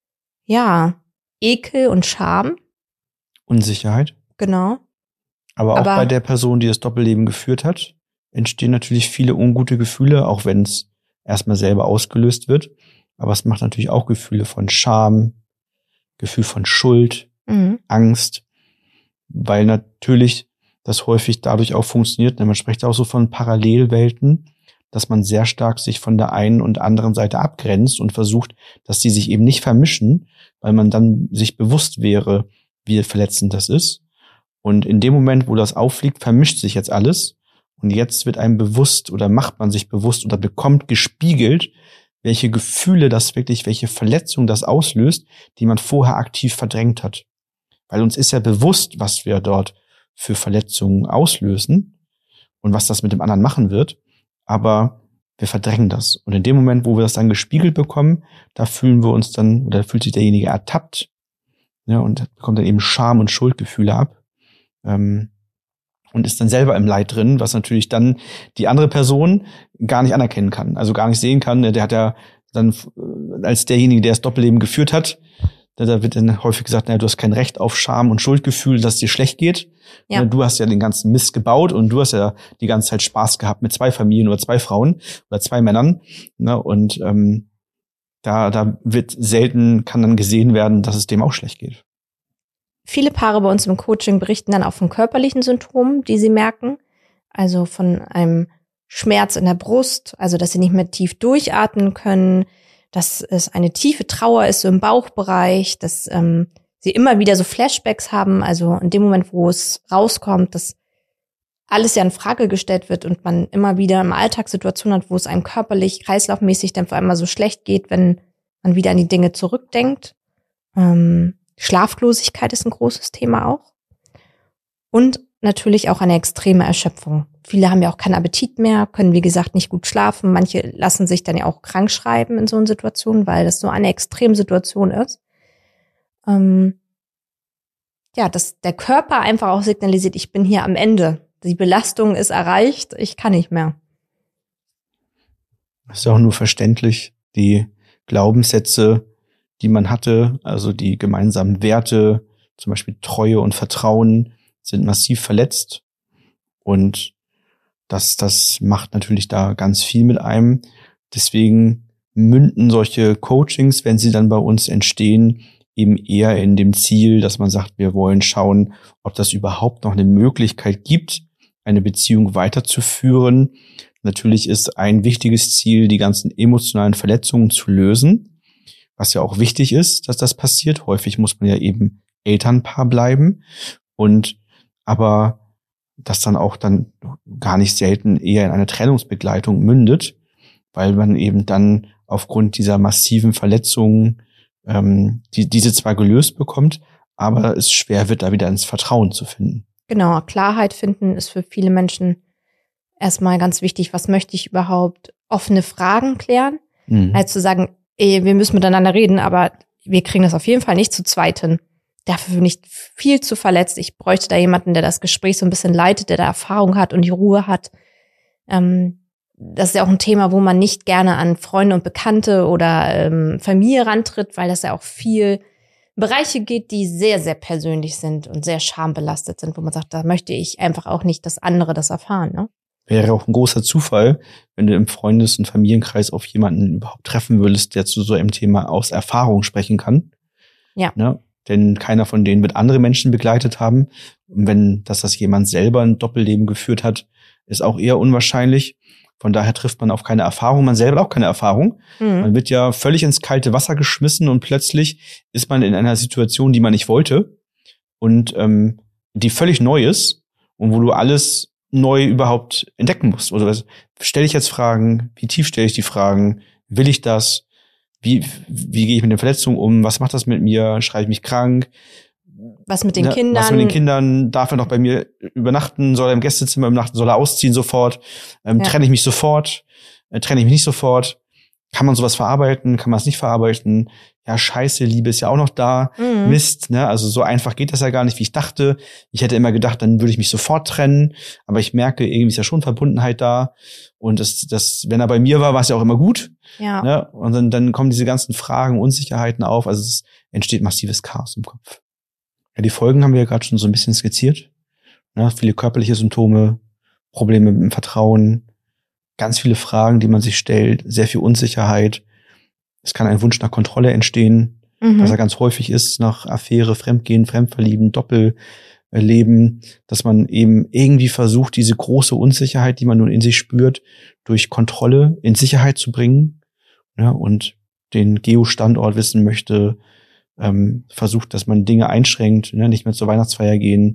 ja, Ekel und Scham. Unsicherheit. Genau. Aber auch bei der Person, die das Doppelleben geführt hat, entstehen natürlich viele ungute Gefühle, auch wenn es erstmal selber ausgelöst wird. Aber es macht natürlich auch Gefühle von Scham, Gefühl von Schuld, Angst, weil natürlich das häufig dadurch auch funktioniert. Man spricht auch so von Parallelwelten, dass man sehr stark sich von der einen und anderen Seite abgrenzt und versucht, dass die sich eben nicht vermischen, weil man dann sich bewusst wäre, wie verletzend das ist. Und in dem Moment, wo das auffliegt, vermischt sich jetzt alles. Und jetzt wird einem bewusst oder macht man sich bewusst oder bekommt gespiegelt, welche Gefühle das wirklich, welche Verletzung das auslöst, die man vorher aktiv verdrängt hat. Weil uns ist ja bewusst, was wir dort für Verletzungen auslösen und was das mit dem anderen machen wird. Aber wir verdrängen das. Und in dem Moment, wo wir das dann gespiegelt bekommen, da fühlen wir uns dann, oder fühlt sich derjenige ertappt, ja, und bekommt dann eben Scham- und Schuldgefühle ab. Und ist dann selber im Leid drin, was natürlich dann die andere Person gar nicht anerkennen kann, also gar nicht sehen kann. Der hat ja dann als derjenige, der das Doppelleben geführt hat, da wird dann häufig gesagt, naja, du hast kein Recht auf Scham und Schuldgefühl, dass es dir schlecht geht. Ja. Du hast ja den ganzen Mist gebaut und du hast ja die ganze Zeit Spaß gehabt mit 2 Familien oder 2 Frauen oder 2 Männern. Und da wird selten, kann dann gesehen werden, dass es dem auch schlecht geht. Viele Paare bei uns im Coaching berichten dann auch von körperlichen Symptomen, die sie merken. Also von einem Schmerz in der Brust, also dass sie nicht mehr tief durchatmen können, dass es eine tiefe Trauer ist so im Bauchbereich, dass sie immer wieder so Flashbacks haben, also in dem Moment, wo es rauskommt, dass alles ja in Frage gestellt wird und man immer wieder im Alltag Situationen hat, wo es einem körperlich, kreislaufmäßig dann vor allem mal so schlecht geht, wenn man wieder an die Dinge zurückdenkt. Schlaflosigkeit ist ein großes Thema auch. Und natürlich auch eine extreme Erschöpfung. Viele haben ja auch keinen Appetit mehr, können wie gesagt nicht gut schlafen. Manche lassen sich dann ja auch krank schreiben in so einer Situation, weil das so eine Extremsituation ist. Dass der Körper einfach auch signalisiert, ich bin hier am Ende. Die Belastung ist erreicht, ich kann nicht mehr. Das ist auch nur verständlich. Die Glaubenssätze, die man hatte, also die gemeinsamen Werte, zum Beispiel Treue und Vertrauen, sind massiv verletzt. Und das macht natürlich da ganz viel mit einem. Deswegen münden solche Coachings, wenn sie dann bei uns entstehen, eben eher in dem Ziel, dass man sagt, wir wollen schauen, ob das überhaupt noch eine Möglichkeit gibt, eine Beziehung weiterzuführen. Natürlich ist ein wichtiges Ziel, die ganzen emotionalen Verletzungen zu lösen, was ja auch wichtig ist, dass das passiert. Häufig muss man ja eben Elternpaar bleiben. Aber das dann auch dann gar nicht selten eher in eine Trennungsbegleitung mündet, weil man eben dann aufgrund dieser massiven Verletzungen diese zwar gelöst bekommt, aber es schwer wird, da wieder ins Vertrauen zu finden. Genau, Klarheit finden ist für viele Menschen erstmal ganz wichtig. Was möchte ich überhaupt? Offene Fragen klären. Als zu sagen, wir müssen miteinander reden, aber wir kriegen das auf jeden Fall nicht zu zweit hin. Dafür bin ich viel zu verletzt. Ich bräuchte da jemanden, der das Gespräch so ein bisschen leitet, der da Erfahrung hat und die Ruhe hat. Das ist ja auch ein Thema, wo man nicht gerne an Freunde und Bekannte oder Familie rantritt, weil das ja auch viel Bereiche geht, die sehr, sehr persönlich sind und sehr schambelastet sind, wo man sagt, da möchte ich einfach auch nicht, dass andere das erfahren. Ne? Wäre auch ein großer Zufall, wenn du im Freundes- und Familienkreis auf jemanden überhaupt treffen würdest, der zu so einem Thema aus Erfahrung sprechen kann. Ja. Ne? Denn keiner von denen wird andere Menschen begleitet haben. Und wenn das jemand selber ein Doppelleben geführt hat, ist auch eher unwahrscheinlich. Von daher trifft man auf keine Erfahrung. Man selber hat auch keine Erfahrung. Man wird ja völlig ins kalte Wasser geschmissen und plötzlich ist man in einer Situation, die man nicht wollte und die völlig neu ist und wo du alles neu überhaupt entdecken musst. Oder stelle ich jetzt Fragen? Wie tief stelle ich die Fragen? Will ich das? Wie gehe ich mit den Verletzungen um? Was macht das mit mir? Schreibe ich mich krank? Was mit den Kindern? Was mit den Kindern? Darf er noch bei mir übernachten? Soll er im Gästezimmer übernachten? Soll er ausziehen sofort? Trenne ich mich sofort? Trenne ich mich nicht sofort? Kann man sowas verarbeiten? Kann man es nicht verarbeiten? Ja, scheiße, Liebe ist ja auch noch da. Mist, ne? Also so einfach geht das ja gar nicht, wie ich dachte. Ich hätte immer gedacht, dann würde ich mich sofort trennen. Aber ich merke, irgendwie ist ja schon Verbundenheit da. Und das, wenn er bei mir war es ja auch immer gut. Ja. Ne? Und dann kommen diese ganzen Fragen, Unsicherheiten auf. Also es entsteht massives Chaos im Kopf. Ja, die Folgen haben wir ja gerade schon so ein bisschen skizziert. Ne? Viele körperliche Symptome, Probleme mit dem Vertrauen, ganz viele Fragen, die man sich stellt, sehr viel Unsicherheit. Es kann ein Wunsch nach Kontrolle entstehen, was ja ganz häufig ist, nach Affäre, Fremdgehen, Fremdverlieben, Doppelleben, dass man eben irgendwie versucht, diese große Unsicherheit, die man nun in sich spürt, durch Kontrolle in Sicherheit zu bringen, ja, und den Geo-Standort wissen möchte, versucht, dass man Dinge einschränkt, ne, nicht mehr zur Weihnachtsfeier gehen,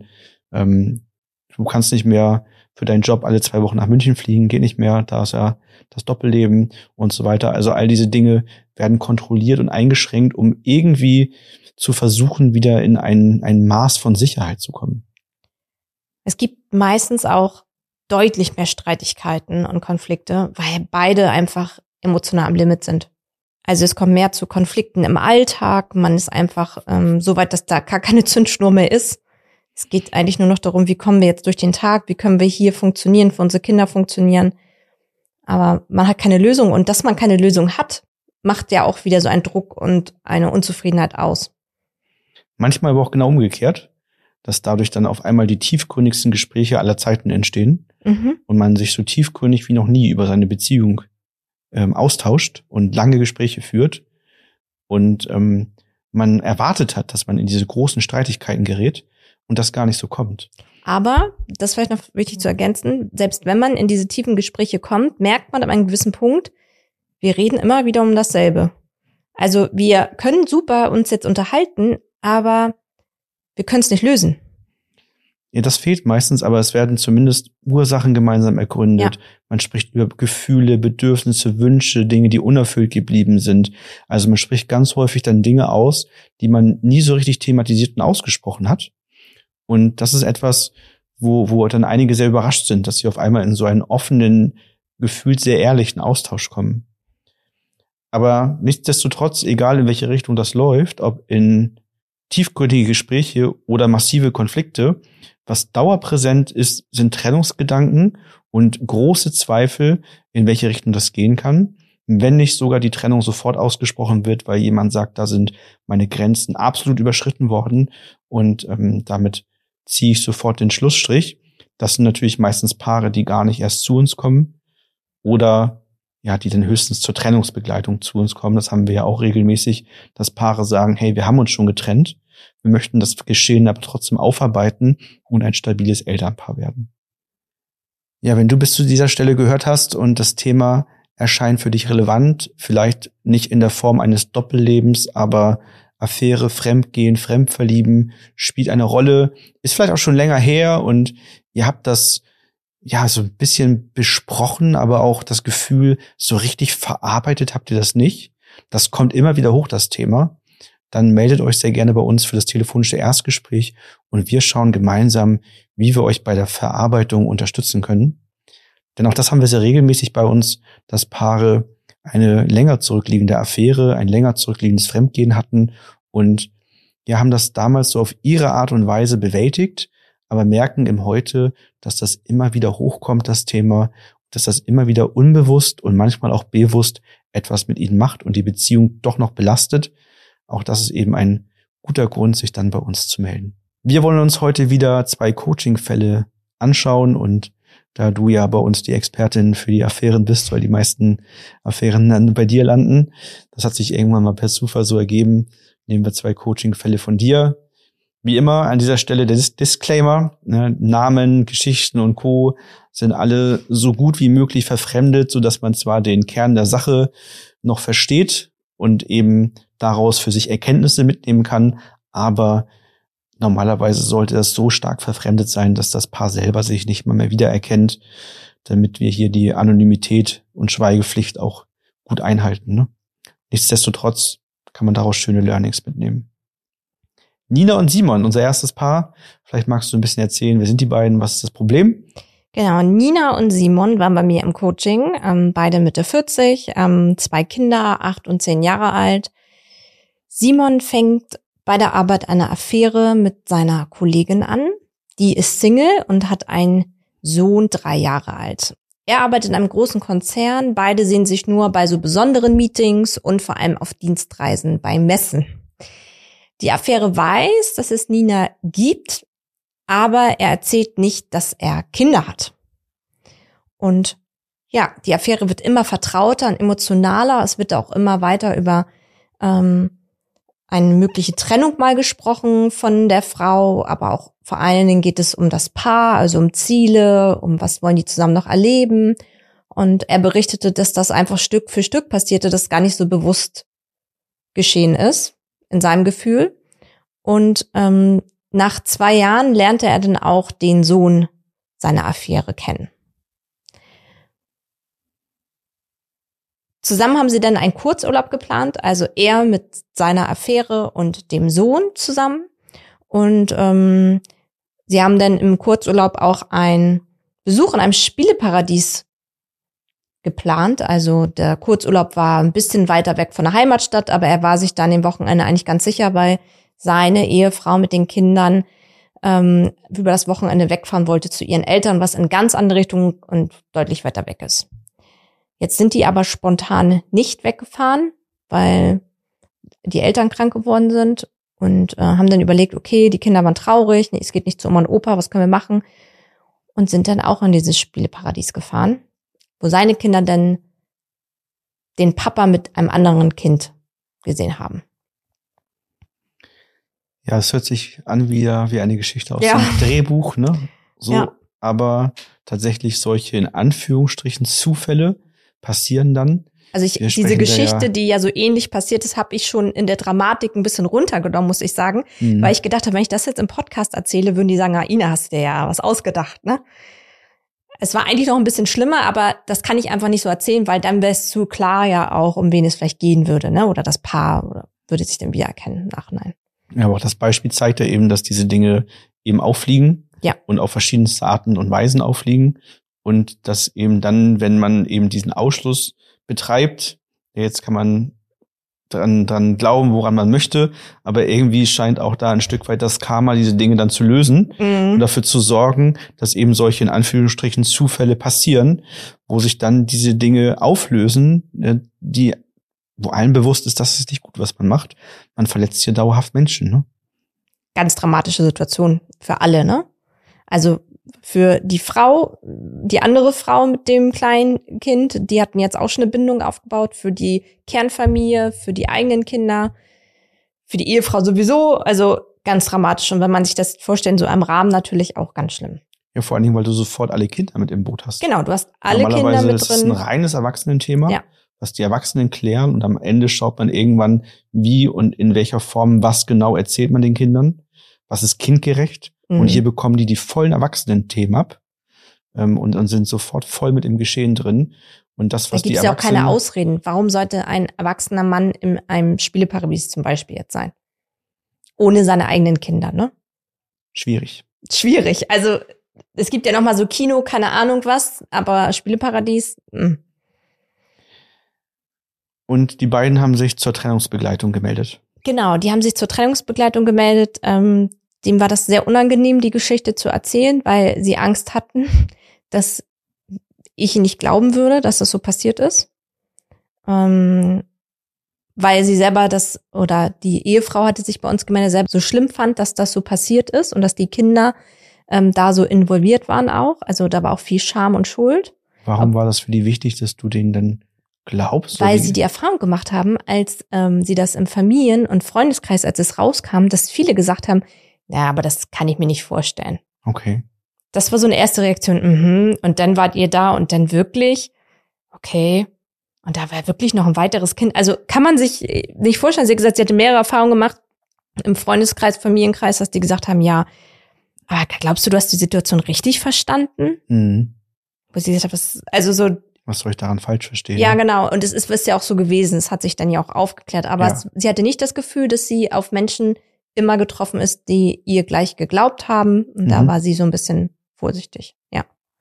du kannst nicht mehr für deinen Job alle 2 Wochen nach München fliegen, geht nicht mehr, da ist ja das Doppelleben und so weiter. Also all diese Dinge werden kontrolliert und eingeschränkt, um irgendwie zu versuchen, wieder in ein Maß von Sicherheit zu kommen. Es gibt meistens auch deutlich mehr Streitigkeiten und Konflikte, weil beide einfach emotional am Limit sind. Also es kommt mehr zu Konflikten im Alltag, man ist einfach so weit, dass da gar keine Zündschnur mehr ist. Es geht eigentlich nur noch darum, wie kommen wir jetzt durch den Tag, wie können wir hier funktionieren, für unsere Kinder funktionieren. Aber man hat keine Lösung und dass man keine Lösung hat, macht ja auch wieder so einen Druck und eine Unzufriedenheit aus. Manchmal aber auch genau umgekehrt, dass dadurch dann auf einmal die tiefgründigsten Gespräche aller Zeiten entstehen und man sich so tiefgründig wie noch nie über seine Beziehung austauscht und lange Gespräche führt und man erwartet hat, dass man in diese großen Streitigkeiten gerät und das gar nicht so kommt. Aber, das ist vielleicht noch wichtig zu ergänzen, selbst wenn man in diese tiefen Gespräche kommt, merkt man an einem gewissen Punkt, wir reden immer wieder um dasselbe. Also wir können super uns jetzt unterhalten, aber wir können es nicht lösen. Ja, das fehlt meistens, aber es werden zumindest Ursachen gemeinsam ergründet. Ja. Man spricht über Gefühle, Bedürfnisse, Wünsche, Dinge, die unerfüllt geblieben sind. Also man spricht ganz häufig dann Dinge aus, die man nie so richtig thematisiert und ausgesprochen hat. Und das ist etwas, wo dann einige sehr überrascht sind, dass sie auf einmal in so einen offenen, gefühlt sehr ehrlichen Austausch kommen. Aber nichtsdestotrotz, egal in welche Richtung das läuft, ob in tiefgründige Gespräche oder massive Konflikte, was dauerpräsent ist, sind Trennungsgedanken und große Zweifel, in welche Richtung das gehen kann. Wenn nicht sogar die Trennung sofort ausgesprochen wird, weil jemand sagt, da sind meine Grenzen absolut überschritten worden und damit ziehe ich sofort den Schlussstrich. Das sind natürlich meistens Paare, die gar nicht erst zu uns kommen oder ja, die dann höchstens zur Trennungsbegleitung zu uns kommen. Das haben wir ja auch regelmäßig, dass Paare sagen, hey, wir haben uns schon getrennt. Wir möchten das Geschehen aber trotzdem aufarbeiten und ein stabiles Elternpaar werden. Ja, wenn du bis zu dieser Stelle gehört hast und das Thema erscheint für dich relevant, vielleicht nicht in der Form eines Doppellebens, aber Affäre, Fremdgehen, Fremdverlieben spielt eine Rolle, ist vielleicht auch schon länger her und ihr habt das ja so ein bisschen besprochen, aber auch das Gefühl, so richtig verarbeitet habt ihr das nicht. Das kommt immer wieder hoch, das Thema. Dann meldet euch sehr gerne bei uns für das telefonische Erstgespräch und wir schauen gemeinsam, wie wir euch bei der Verarbeitung unterstützen können. Denn auch das haben wir sehr regelmäßig bei uns, dass Paare eine länger zurückliegende Affäre, ein länger zurückliegendes Fremdgehen hatten und wir haben das damals so auf ihre Art und Weise bewältigt, aber merken im Heute, dass das immer wieder hochkommt, das Thema, dass das immer wieder unbewusst und manchmal auch bewusst etwas mit ihnen macht und die Beziehung doch noch belastet. Auch das ist eben ein guter Grund, sich dann bei uns zu melden. Wir wollen uns heute wieder 2 Coaching-Fälle anschauen und da du ja bei uns die Expertin für die Affären bist, weil die meisten Affären dann bei dir landen, das hat sich irgendwann mal per Zufall so ergeben, nehmen wir 2 Coaching-Fälle von dir. Wie immer an dieser Stelle der Disclaimer, Namen, Geschichten und Co. sind alle so gut wie möglich verfremdet, sodass man zwar den Kern der Sache noch versteht und eben daraus für sich Erkenntnisse mitnehmen kann, aber normalerweise sollte das so stark verfremdet sein, dass das Paar selber sich nicht mal mehr wiedererkennt, damit wir hier die Anonymität und Schweigepflicht auch gut einhalten. Ne? Nichtsdestotrotz kann man daraus schöne Learnings mitnehmen. Nina und Simon, unser erstes Paar. Vielleicht magst du ein bisschen erzählen, wer sind die beiden, was ist das Problem? Genau, Nina und Simon waren bei mir im Coaching, beide Mitte 40, 2 Kinder, 8 und 10 Jahre alt. Simon fängt bei der Arbeit eine Affäre mit seiner Kollegin an. Die ist Single und hat einen Sohn, 3 Jahre alt. Er arbeitet in einem großen Konzern, beide sehen sich nur bei so besonderen Meetings und vor allem auf Dienstreisen bei Messen. Die Affäre weiß, dass es Nina gibt, aber er erzählt nicht, dass er Kinder hat. Und ja, die Affäre wird immer vertrauter und emotionaler. Es wird auch immer weiter über eine mögliche Trennung mal gesprochen von der Frau, aber auch vor allen Dingen geht es um das Paar, also um Ziele, um was wollen die zusammen noch erleben. Und er berichtete, dass das einfach Stück für Stück passierte, das gar nicht so bewusst geschehen ist in seinem Gefühl. Und nach 2 Jahren lernte er dann auch den Sohn seiner Affäre kennen. Zusammen haben sie dann einen Kurzurlaub geplant, also er mit seiner Affäre und dem Sohn zusammen. Und sie haben dann im Kurzurlaub auch einen Besuch in einem Spieleparadies geplant. Also der Kurzurlaub war ein bisschen weiter weg von der Heimatstadt, aber er war sich dann am Wochenende eigentlich ganz sicher, weil seine Ehefrau mit den Kindern über das Wochenende wegfahren wollte zu ihren Eltern, was in ganz andere Richtung und deutlich weiter weg ist. Jetzt sind die aber spontan nicht weggefahren, weil die Eltern krank geworden sind und haben dann überlegt, okay, die Kinder waren traurig, es geht nicht zu Oma und Opa, was können wir machen? Und sind dann auch in dieses Spieleparadies gefahren, wo seine Kinder dann den Papa mit einem anderen Kind gesehen haben. Ja, es hört sich an wie eine Geschichte aus einem Drehbuch, ne? So, ja. Aber tatsächlich solche in Anführungsstrichen Zufälle passieren dann. Also diese Geschichte, die ja so ähnlich passiert ist, habe ich schon in der Dramatik ein bisschen runtergenommen, muss ich sagen. Weil ich gedacht habe, wenn ich das jetzt im Podcast erzähle, würden die sagen, Ina, hast dir ja was ausgedacht, ne? Es war eigentlich noch ein bisschen schlimmer, aber das kann ich einfach nicht so erzählen, weil dann wäre es zu klar ja auch, um wen es vielleicht gehen würde, ne? Oder das Paar oder würde sich dann wiedererkennen im Nachhinein. Ja, aber auch das Beispiel zeigt ja eben, dass diese Dinge eben auffliegen. Ja. Und auf verschiedenste Arten und Weisen auffliegen. Und dass eben dann, wenn man eben diesen Ausschluss betreibt, jetzt kann man dran glauben, woran man möchte, aber irgendwie scheint auch da ein Stück weit das Karma, diese Dinge dann zu lösen und dafür zu sorgen, dass eben solche in Anführungsstrichen Zufälle passieren, wo sich dann diese Dinge auflösen, wo allen bewusst ist, das ist nicht gut, was man macht. Man verletzt hier dauerhaft Menschen, ne? Ganz dramatische Situation für alle, ne? Also für die Frau, die andere Frau mit dem kleinen Kind, die hatten jetzt auch schon eine Bindung aufgebaut, für die Kernfamilie, für die eigenen Kinder, für die Ehefrau sowieso, also ganz dramatisch. Und wenn man sich das vorstellt, so einem Rahmen natürlich auch ganz schlimm. Ja, vor allen Dingen, weil du sofort alle Kinder mit im Boot hast. Genau, du hast alle Kinder mit drin. Normalerweise ist es ein reines Erwachsenenthema, ja, was die Erwachsenen klären und am Ende schaut man irgendwann, wie und in welcher Form, was genau erzählt man den Kindern. was ist kindgerecht. Und hier bekommen die vollen Erwachsenen-Themen ab und sind sofort voll mit im Geschehen drin. Und das, was da gibt es ja auch keine Ausreden. Warum sollte ein erwachsener Mann in einem Spieleparadies zum Beispiel jetzt sein? Ohne seine eigenen Kinder, ne? Schwierig. Also es gibt ja noch mal so Kino, keine Ahnung was, aber Spieleparadies. Und die beiden haben sich zur Trennungsbegleitung gemeldet. Genau, die haben sich zur Trennungsbegleitung gemeldet. Dem war das sehr unangenehm, die Geschichte zu erzählen, weil sie Angst hatten, dass ich ihnen nicht glauben würde, dass das so passiert ist. Weil sie selber die Ehefrau hatte sich bei uns gemeldet, selber so schlimm fand, dass das so passiert ist und dass die Kinder da so involviert waren auch. Also da war auch viel Scham und Schuld. Warum war das für die wichtig, dass du denen dann glaubst? Weil sie die Erfahrung gemacht haben, als sie das im Familien- und Freundeskreis, als es rauskam, dass viele gesagt haben, ja, aber das kann ich mir nicht vorstellen. Okay. Das war so eine erste Reaktion. Und dann wart ihr da und dann wirklich, okay. Und da war wirklich noch ein weiteres Kind. Also kann man sich nicht vorstellen. Sie hat gesagt, sie hatte mehrere Erfahrungen gemacht im Freundeskreis, Familienkreis, dass die gesagt haben, ja, aber glaubst du hast die Situation richtig verstanden? Wo sie gesagt hat, was soll ich daran falsch verstehen? Ja, genau. Und es ist ja auch so gewesen. Es hat sich dann ja auch aufgeklärt. Aber sie hatte nicht das Gefühl, dass sie auf Menschen immer getroffen ist, die ihr gleich geglaubt haben. Und da war sie so ein bisschen vorsichtig, ja.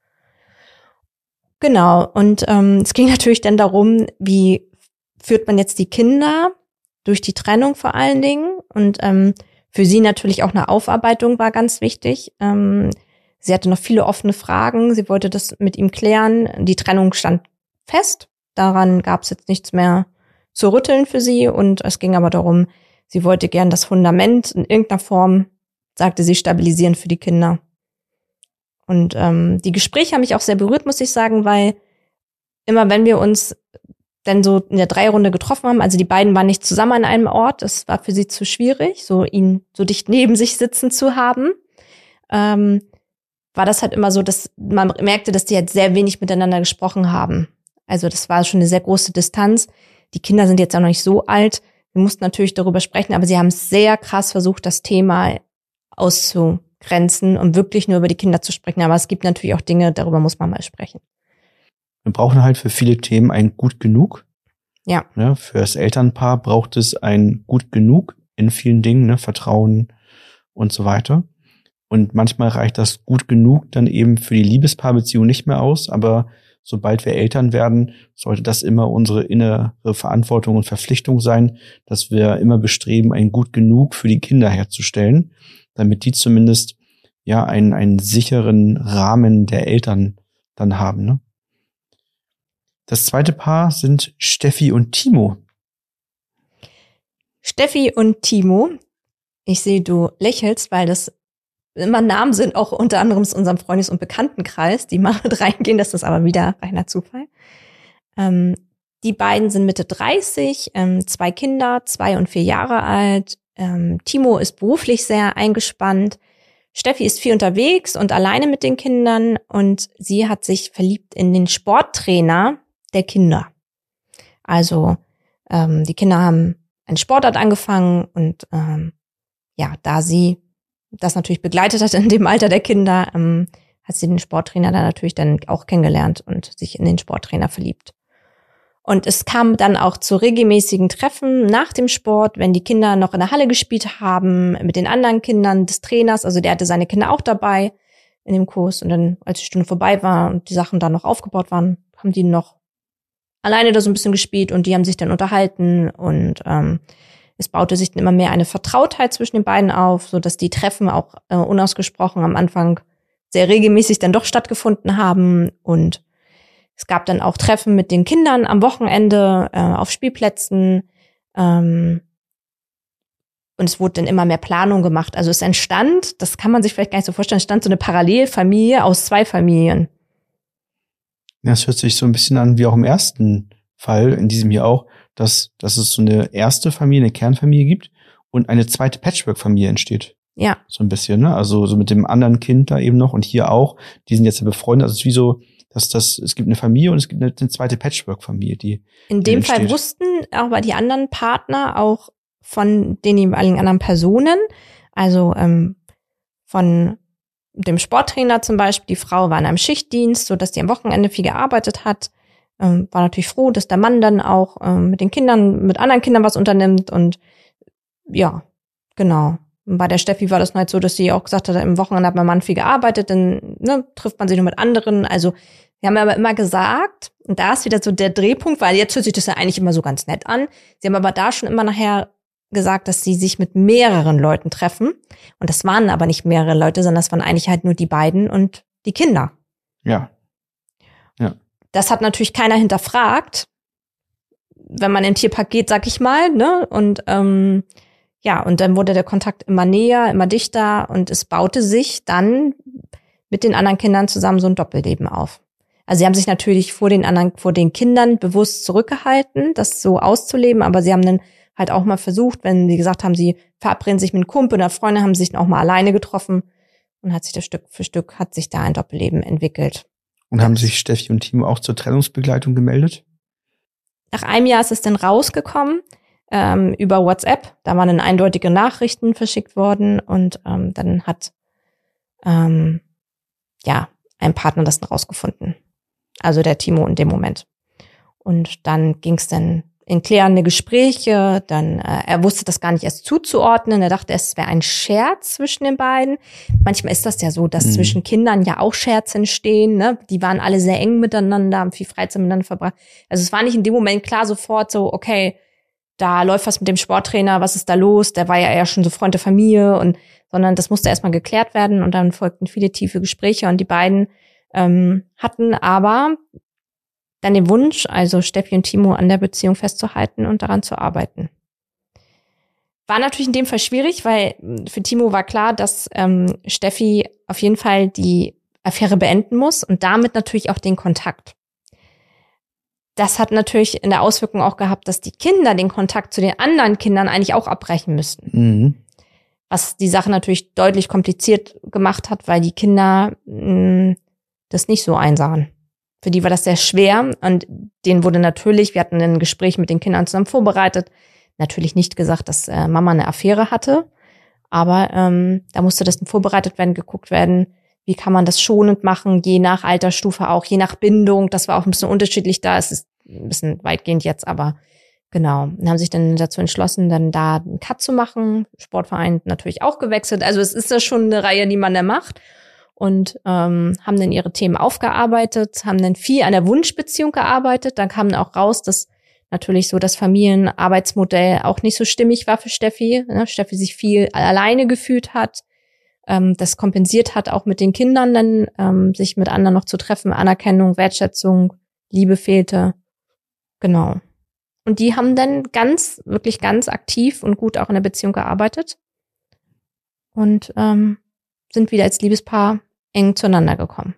Genau. Und es ging natürlich dann darum, wie führt man jetzt die Kinder durch die Trennung vor allen Dingen. Und für sie natürlich auch eine Aufarbeitung war ganz wichtig. Sie hatte noch viele offene Fragen. Sie wollte das mit ihm klären. Die Trennung stand fest. Daran gab es jetzt nichts mehr zu rütteln für sie. Und es ging aber darum, sie wollte gern das Fundament in irgendeiner Form, sagte sie, stabilisieren für die Kinder. Und die Gespräche haben mich auch sehr berührt, muss ich sagen, weil immer wenn wir uns dann so in der 3-Runde getroffen haben, also die beiden waren nicht zusammen an einem Ort, das war für sie zu schwierig, so ihn so dicht neben sich sitzen zu haben, war das halt immer so, dass man merkte, dass die halt sehr wenig miteinander gesprochen haben. Also das war schon eine sehr große Distanz. Die Kinder sind jetzt auch noch nicht so alt. Wir mussten natürlich darüber sprechen, aber sie haben sehr krass versucht, das Thema auszugrenzen, um wirklich nur über die Kinder zu sprechen. Aber es gibt natürlich auch Dinge, darüber muss man mal sprechen. Wir brauchen halt für viele Themen ein Gut genug. Ja. Für das Elternpaar braucht es ein Gut genug in vielen Dingen, Vertrauen und so weiter. Und manchmal reicht das Gut genug dann eben für die Liebespaarbeziehung nicht mehr aus, aber sobald wir Eltern werden, sollte das immer unsere innere Verantwortung und Verpflichtung sein, dass wir immer bestreben, ein Gut genug für die Kinder herzustellen, damit die zumindest einen sicheren Rahmen der Eltern dann haben. Ne? Das zweite Paar sind Steffi und Timo. Steffi und Timo, ich sehe, du lächelst, weil das immer Namen sind, auch unter anderem aus unserem Freundes- und Bekanntenkreis, die mal mit reingehen, das ist aber wieder reiner Zufall. Die beiden sind Mitte 30, 2 Kinder, 2 und 4 Jahre alt. Timo ist beruflich sehr eingespannt. Steffi ist viel unterwegs und alleine mit den Kindern und sie hat sich verliebt in den Sporttrainer der Kinder. Also die Kinder haben eine Sportart angefangen und da sie das natürlich begleitet hat in dem Alter der Kinder, hat sie den Sporttrainer dann natürlich dann auch kennengelernt und sich in den Sporttrainer verliebt. Und es kam dann auch zu regelmäßigen Treffen nach dem Sport, wenn die Kinder noch in der Halle gespielt haben, mit den anderen Kindern des Trainers. Also der hatte seine Kinder auch dabei in dem Kurs. Und dann, als die Stunde vorbei war und die Sachen dann noch aufgebaut waren, haben die noch alleine da so ein bisschen gespielt und die haben sich dann unterhalten und es baute sich dann immer mehr eine Vertrautheit zwischen den beiden auf, so dass die Treffen auch unausgesprochen am Anfang sehr regelmäßig dann doch stattgefunden haben. Und es gab dann auch Treffen mit den Kindern am Wochenende auf Spielplätzen. Und es wurde dann immer mehr Planung gemacht. Also es entstand, das kann man sich vielleicht gar nicht so vorstellen, entstand so eine Parallelfamilie aus 2 Familien. Ja, es hört sich so ein bisschen an wie auch im ersten Fall, in diesem hier auch, dass es so eine erste Familie, eine Kernfamilie gibt und eine zweite Patchwork-Familie entsteht. Ja. So ein bisschen, ne? Also so mit dem anderen Kind da eben noch und hier auch. Die sind jetzt ja befreundet. Also es ist wie so, es gibt eine Familie und es gibt eine zweite Patchwork-Familie, die in dem Fall wussten aber die anderen Partner auch von den jeweiligen anderen Personen. Also von dem Sporttrainer zum Beispiel. Die Frau war in einem Schichtdienst, sodass die am Wochenende viel gearbeitet hat. War natürlich froh, dass der Mann dann auch mit den Kindern, mit anderen Kindern was unternimmt. Und ja, genau. Und bei der Steffi war das halt so, dass sie auch gesagt hat, im Wochenende hat mein Mann viel gearbeitet, dann trifft man sich nur mit anderen. Also wir haben aber immer gesagt, und da ist wieder so der Drehpunkt, weil jetzt hört sich das ja eigentlich immer so ganz nett an. Sie haben aber da schon immer nachher gesagt, dass sie sich mit mehreren Leuten treffen. Und das waren aber nicht mehrere Leute, sondern das waren eigentlich halt nur die beiden und die Kinder. Ja. Das hat natürlich keiner hinterfragt, wenn man in den Tierpark geht, sag ich mal, ne? Und ja, und dann wurde der Kontakt immer näher, immer dichter und es baute sich dann mit den anderen Kindern zusammen so ein Doppelleben auf. Also sie haben sich natürlich vor den Kindern bewusst zurückgehalten, das so auszuleben, aber sie haben dann halt auch mal versucht, wenn sie gesagt haben, sie verabreden sich mit einem Kumpel oder Freunde, haben sie sich dann auch mal alleine getroffen und hat sich das Stück für Stück, hat sich da ein Doppelleben entwickelt. Und haben sich Steffi und Timo auch zur Trennungsbegleitung gemeldet? Nach einem Jahr ist es dann rausgekommen, über WhatsApp. Da waren dann eindeutige Nachrichten verschickt worden und dann hat ein Partner das dann rausgefunden. Also der Timo in dem Moment. Und dann ging es dann in klärende Gespräche, dann er wusste das gar nicht erst zuzuordnen, er dachte, es wäre ein Scherz zwischen den beiden. Manchmal ist das ja so, dass zwischen Kindern ja auch Scherze entstehen, ne? Die waren alle sehr eng miteinander, haben viel Freizeit miteinander verbracht. Also es war nicht in dem Moment klar sofort so, okay, da läuft was mit dem Sporttrainer, was ist da los? Der war ja eher schon so Freund der Familie sondern das musste erstmal geklärt werden und dann folgten viele tiefe Gespräche und die beiden hatten aber dann den Wunsch, also Steffi und Timo an der Beziehung festzuhalten und daran zu arbeiten. War natürlich in dem Fall schwierig, weil für Timo war klar, dass Steffi auf jeden Fall die Affäre beenden muss und damit natürlich auch den Kontakt. Das hat natürlich in der Auswirkung auch gehabt, dass die Kinder den Kontakt zu den anderen Kindern eigentlich auch abbrechen müssten. Mhm. Was die Sache natürlich deutlich kompliziert gemacht hat, weil die Kinder das nicht so einsahen. Für die war das sehr schwer und denen wurde natürlich, wir hatten ein Gespräch mit den Kindern zusammen vorbereitet, natürlich nicht gesagt, dass Mama eine Affäre hatte, aber da musste das dann vorbereitet werden, geguckt werden, wie kann man das schonend machen, je nach Altersstufe auch, je nach Bindung, das war auch ein bisschen unterschiedlich da, es ist ein bisschen weitgehend jetzt, aber genau, und haben sich dann dazu entschlossen, dann da einen Cut zu machen, Sportverein natürlich auch gewechselt, also es ist ja schon eine Reihe, die man da macht. Und haben dann ihre Themen aufgearbeitet, haben dann viel an der Wunschbeziehung gearbeitet. Dann kam auch raus, dass natürlich so das Familienarbeitsmodell auch nicht so stimmig war für Steffi. Ne? Steffi sich viel alleine gefühlt hat, das kompensiert hat, auch mit den Kindern dann sich mit anderen noch zu treffen. Anerkennung, Wertschätzung, Liebe fehlte. Genau. Und die haben dann wirklich ganz aktiv und gut auch in der Beziehung gearbeitet. Und sind wieder als Liebespaar eng zueinander gekommen.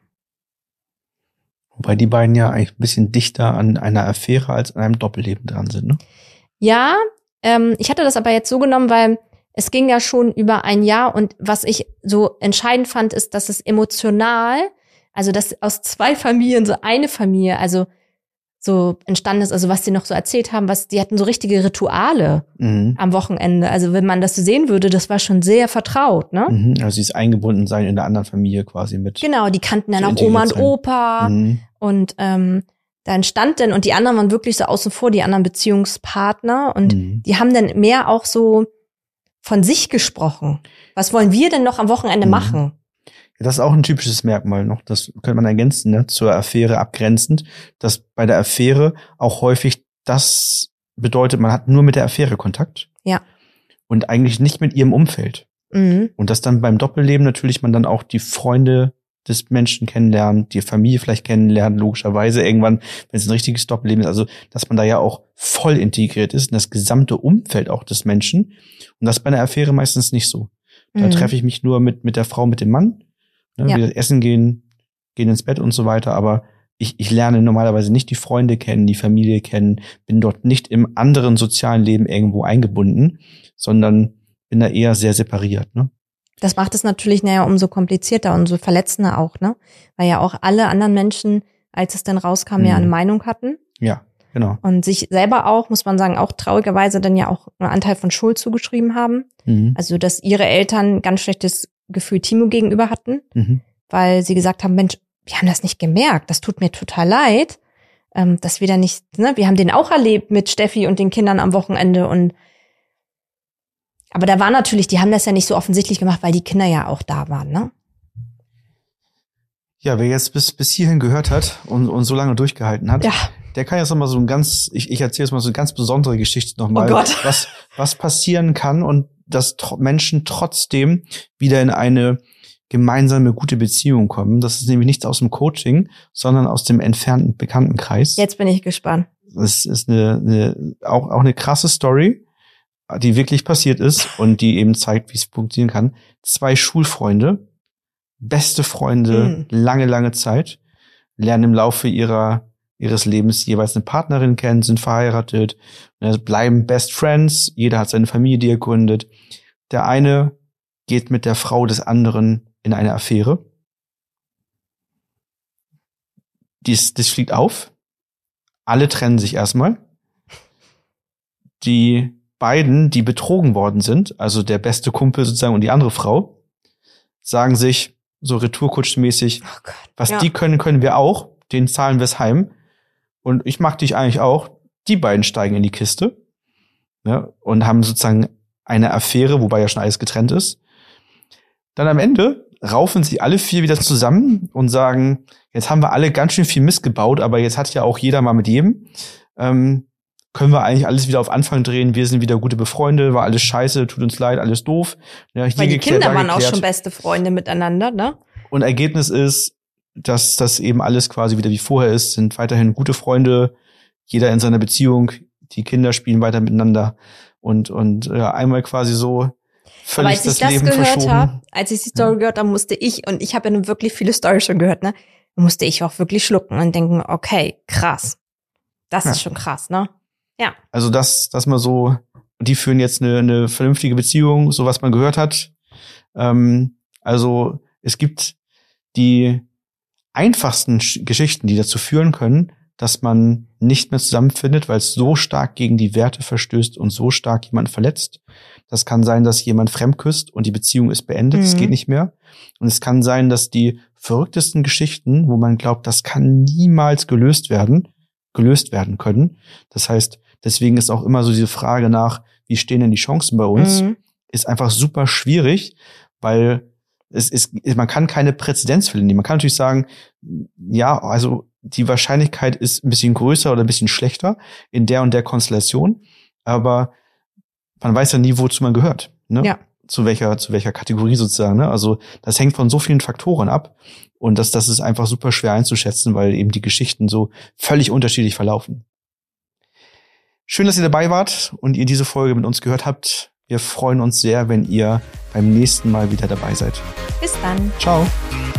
Wobei die beiden ja eigentlich ein bisschen dichter an einer Affäre als an einem Doppelleben dran sind, ne? Ja, ich hatte das aber jetzt so genommen, weil es ging ja schon über ein Jahr und was ich so entscheidend fand, ist, dass es emotional, also dass aus zwei Familien so eine Familie, also so entstanden ist, also was die noch so erzählt haben, die hatten so richtige Rituale am Wochenende. Also wenn man das sehen würde, das war schon sehr vertraut, ne? Also dieses Eingebundensein in der anderen Familie quasi mit. Genau, die kannten dann auch Oma und Opa und da entstand dann, und die anderen waren wirklich so außen vor, die anderen Beziehungspartner und die haben dann mehr auch so von sich gesprochen. Was wollen wir denn noch am Wochenende machen? Das ist auch ein typisches Merkmal noch, das könnte man ergänzen, ne, zur Affäre abgrenzend, dass bei der Affäre auch häufig das bedeutet, man hat nur mit der Affäre Kontakt. Ja. Und eigentlich nicht mit ihrem Umfeld. Und dass dann beim Doppelleben natürlich man dann auch die Freunde des Menschen kennenlernt, die Familie vielleicht kennenlernt, logischerweise irgendwann, wenn es ein richtiges Doppelleben ist, also dass man da ja auch voll integriert ist in das gesamte Umfeld auch des Menschen. Und das ist bei einer Affäre meistens nicht so. Da treffe ich mich nur mit der Frau, mit dem Mann. Ne, wir essen gehen ins Bett und so weiter, aber ich lerne normalerweise nicht die Freunde kennen, die Familie kennen, bin dort nicht im anderen sozialen Leben irgendwo eingebunden, sondern bin da eher sehr separiert, ne? Das macht es natürlich umso komplizierter und so verletzender auch, ne? Weil ja auch alle anderen Menschen, als es dann rauskam, ja eine Meinung hatten. Ja, genau. Und sich selber auch, muss man sagen, auch traurigerweise dann ja auch einen Anteil von Schuld zugeschrieben haben. Also, dass ihre Eltern ganz schlechtes Mitgefühl Timo gegenüber hatten, weil sie gesagt haben, Mensch, wir haben das nicht gemerkt, das tut mir total leid, dass wir da nicht, ne, wir haben den auch erlebt mit Steffi und den Kindern am Wochenende aber da war natürlich, die haben das ja nicht so offensichtlich gemacht, weil die Kinder ja auch da waren, ne? Ja, wer jetzt bis hierhin gehört hat und so lange durchgehalten hat, der kann jetzt nochmal so ich erzähle jetzt mal so eine ganz besondere Geschichte nochmal, was passieren kann und dass Menschen trotzdem wieder in eine gemeinsame, gute Beziehung kommen. Das ist nämlich nichts aus dem Coaching, sondern aus dem entfernten Bekanntenkreis. Jetzt bin ich gespannt. Das ist auch eine krasse Story, die wirklich passiert ist und die eben zeigt, wie es funktionieren kann. 2 Schulfreunde, beste Freunde, lange Zeit, lernen im Laufe ihres Lebens jeweils eine Partnerin kennen, sind verheiratet, bleiben Best Friends, jeder hat seine Familie, die er gründet. Der eine geht mit der Frau des anderen in eine Affäre. Das fliegt auf. Alle trennen sich erstmal. Die beiden, die betrogen worden sind, also der beste Kumpel sozusagen und die andere Frau, sagen sich so retourkutschmäßig, was die können wir auch, denen zahlen wir es heim. Und ich mag dich eigentlich auch. Die beiden steigen in die Kiste, ne, und haben sozusagen eine Affäre, wobei ja schon alles getrennt ist. Dann am Ende raufen sie alle 4 wieder zusammen und sagen, jetzt haben wir alle ganz schön viel Mist gebaut, aber jetzt hat ja auch jeder mal mit jedem. Können wir eigentlich alles wieder auf Anfang drehen, wir sind wieder gute Befreunde, war alles scheiße, tut uns leid, alles doof. Ja, weil die Kinder waren auch schon beste Freunde miteinander, ne? Und Ergebnis ist, dass das eben alles quasi wieder wie vorher ist, sind weiterhin gute Freunde, jeder in seiner Beziehung, die Kinder spielen weiter miteinander und einmal quasi so völlig das Leben verschoben. Als ich die Story gehört habe, musste ich, und ich habe ja nun wirklich viele Storys schon gehört, ne, musste ich auch wirklich schlucken und denken, okay, krass. Das ist schon krass, ne? Ja. Also dass man so, die führen jetzt eine vernünftige Beziehung, so was man gehört hat. Also es gibt die einfachsten Geschichten, die dazu führen können, dass man nicht mehr zusammenfindet, weil es so stark gegen die Werte verstößt und so stark jemanden verletzt. Das kann sein, dass jemand fremdküsst und die Beziehung ist beendet, es geht nicht mehr. Und es kann sein, dass die verrücktesten Geschichten, wo man glaubt, das kann niemals gelöst werden können. Das heißt, deswegen ist auch immer so diese Frage nach, wie stehen denn die Chancen bei uns, ist einfach super schwierig, weil man kann keine Präzedenzfälle nehmen. Man kann natürlich sagen, ja, also die Wahrscheinlichkeit ist ein bisschen größer oder ein bisschen schlechter in der und der Konstellation, aber man weiß ja nie, wozu man gehört, ne? Ja. Zu welcher Kategorie sozusagen, ne? Also das hängt von so vielen Faktoren ab und das ist einfach super schwer einzuschätzen, weil eben die Geschichten so völlig unterschiedlich verlaufen. Schön, dass ihr dabei wart und ihr diese Folge mit uns gehört habt. Wir freuen uns sehr, wenn ihr beim nächsten Mal wieder dabei seid. Bis dann. Ciao.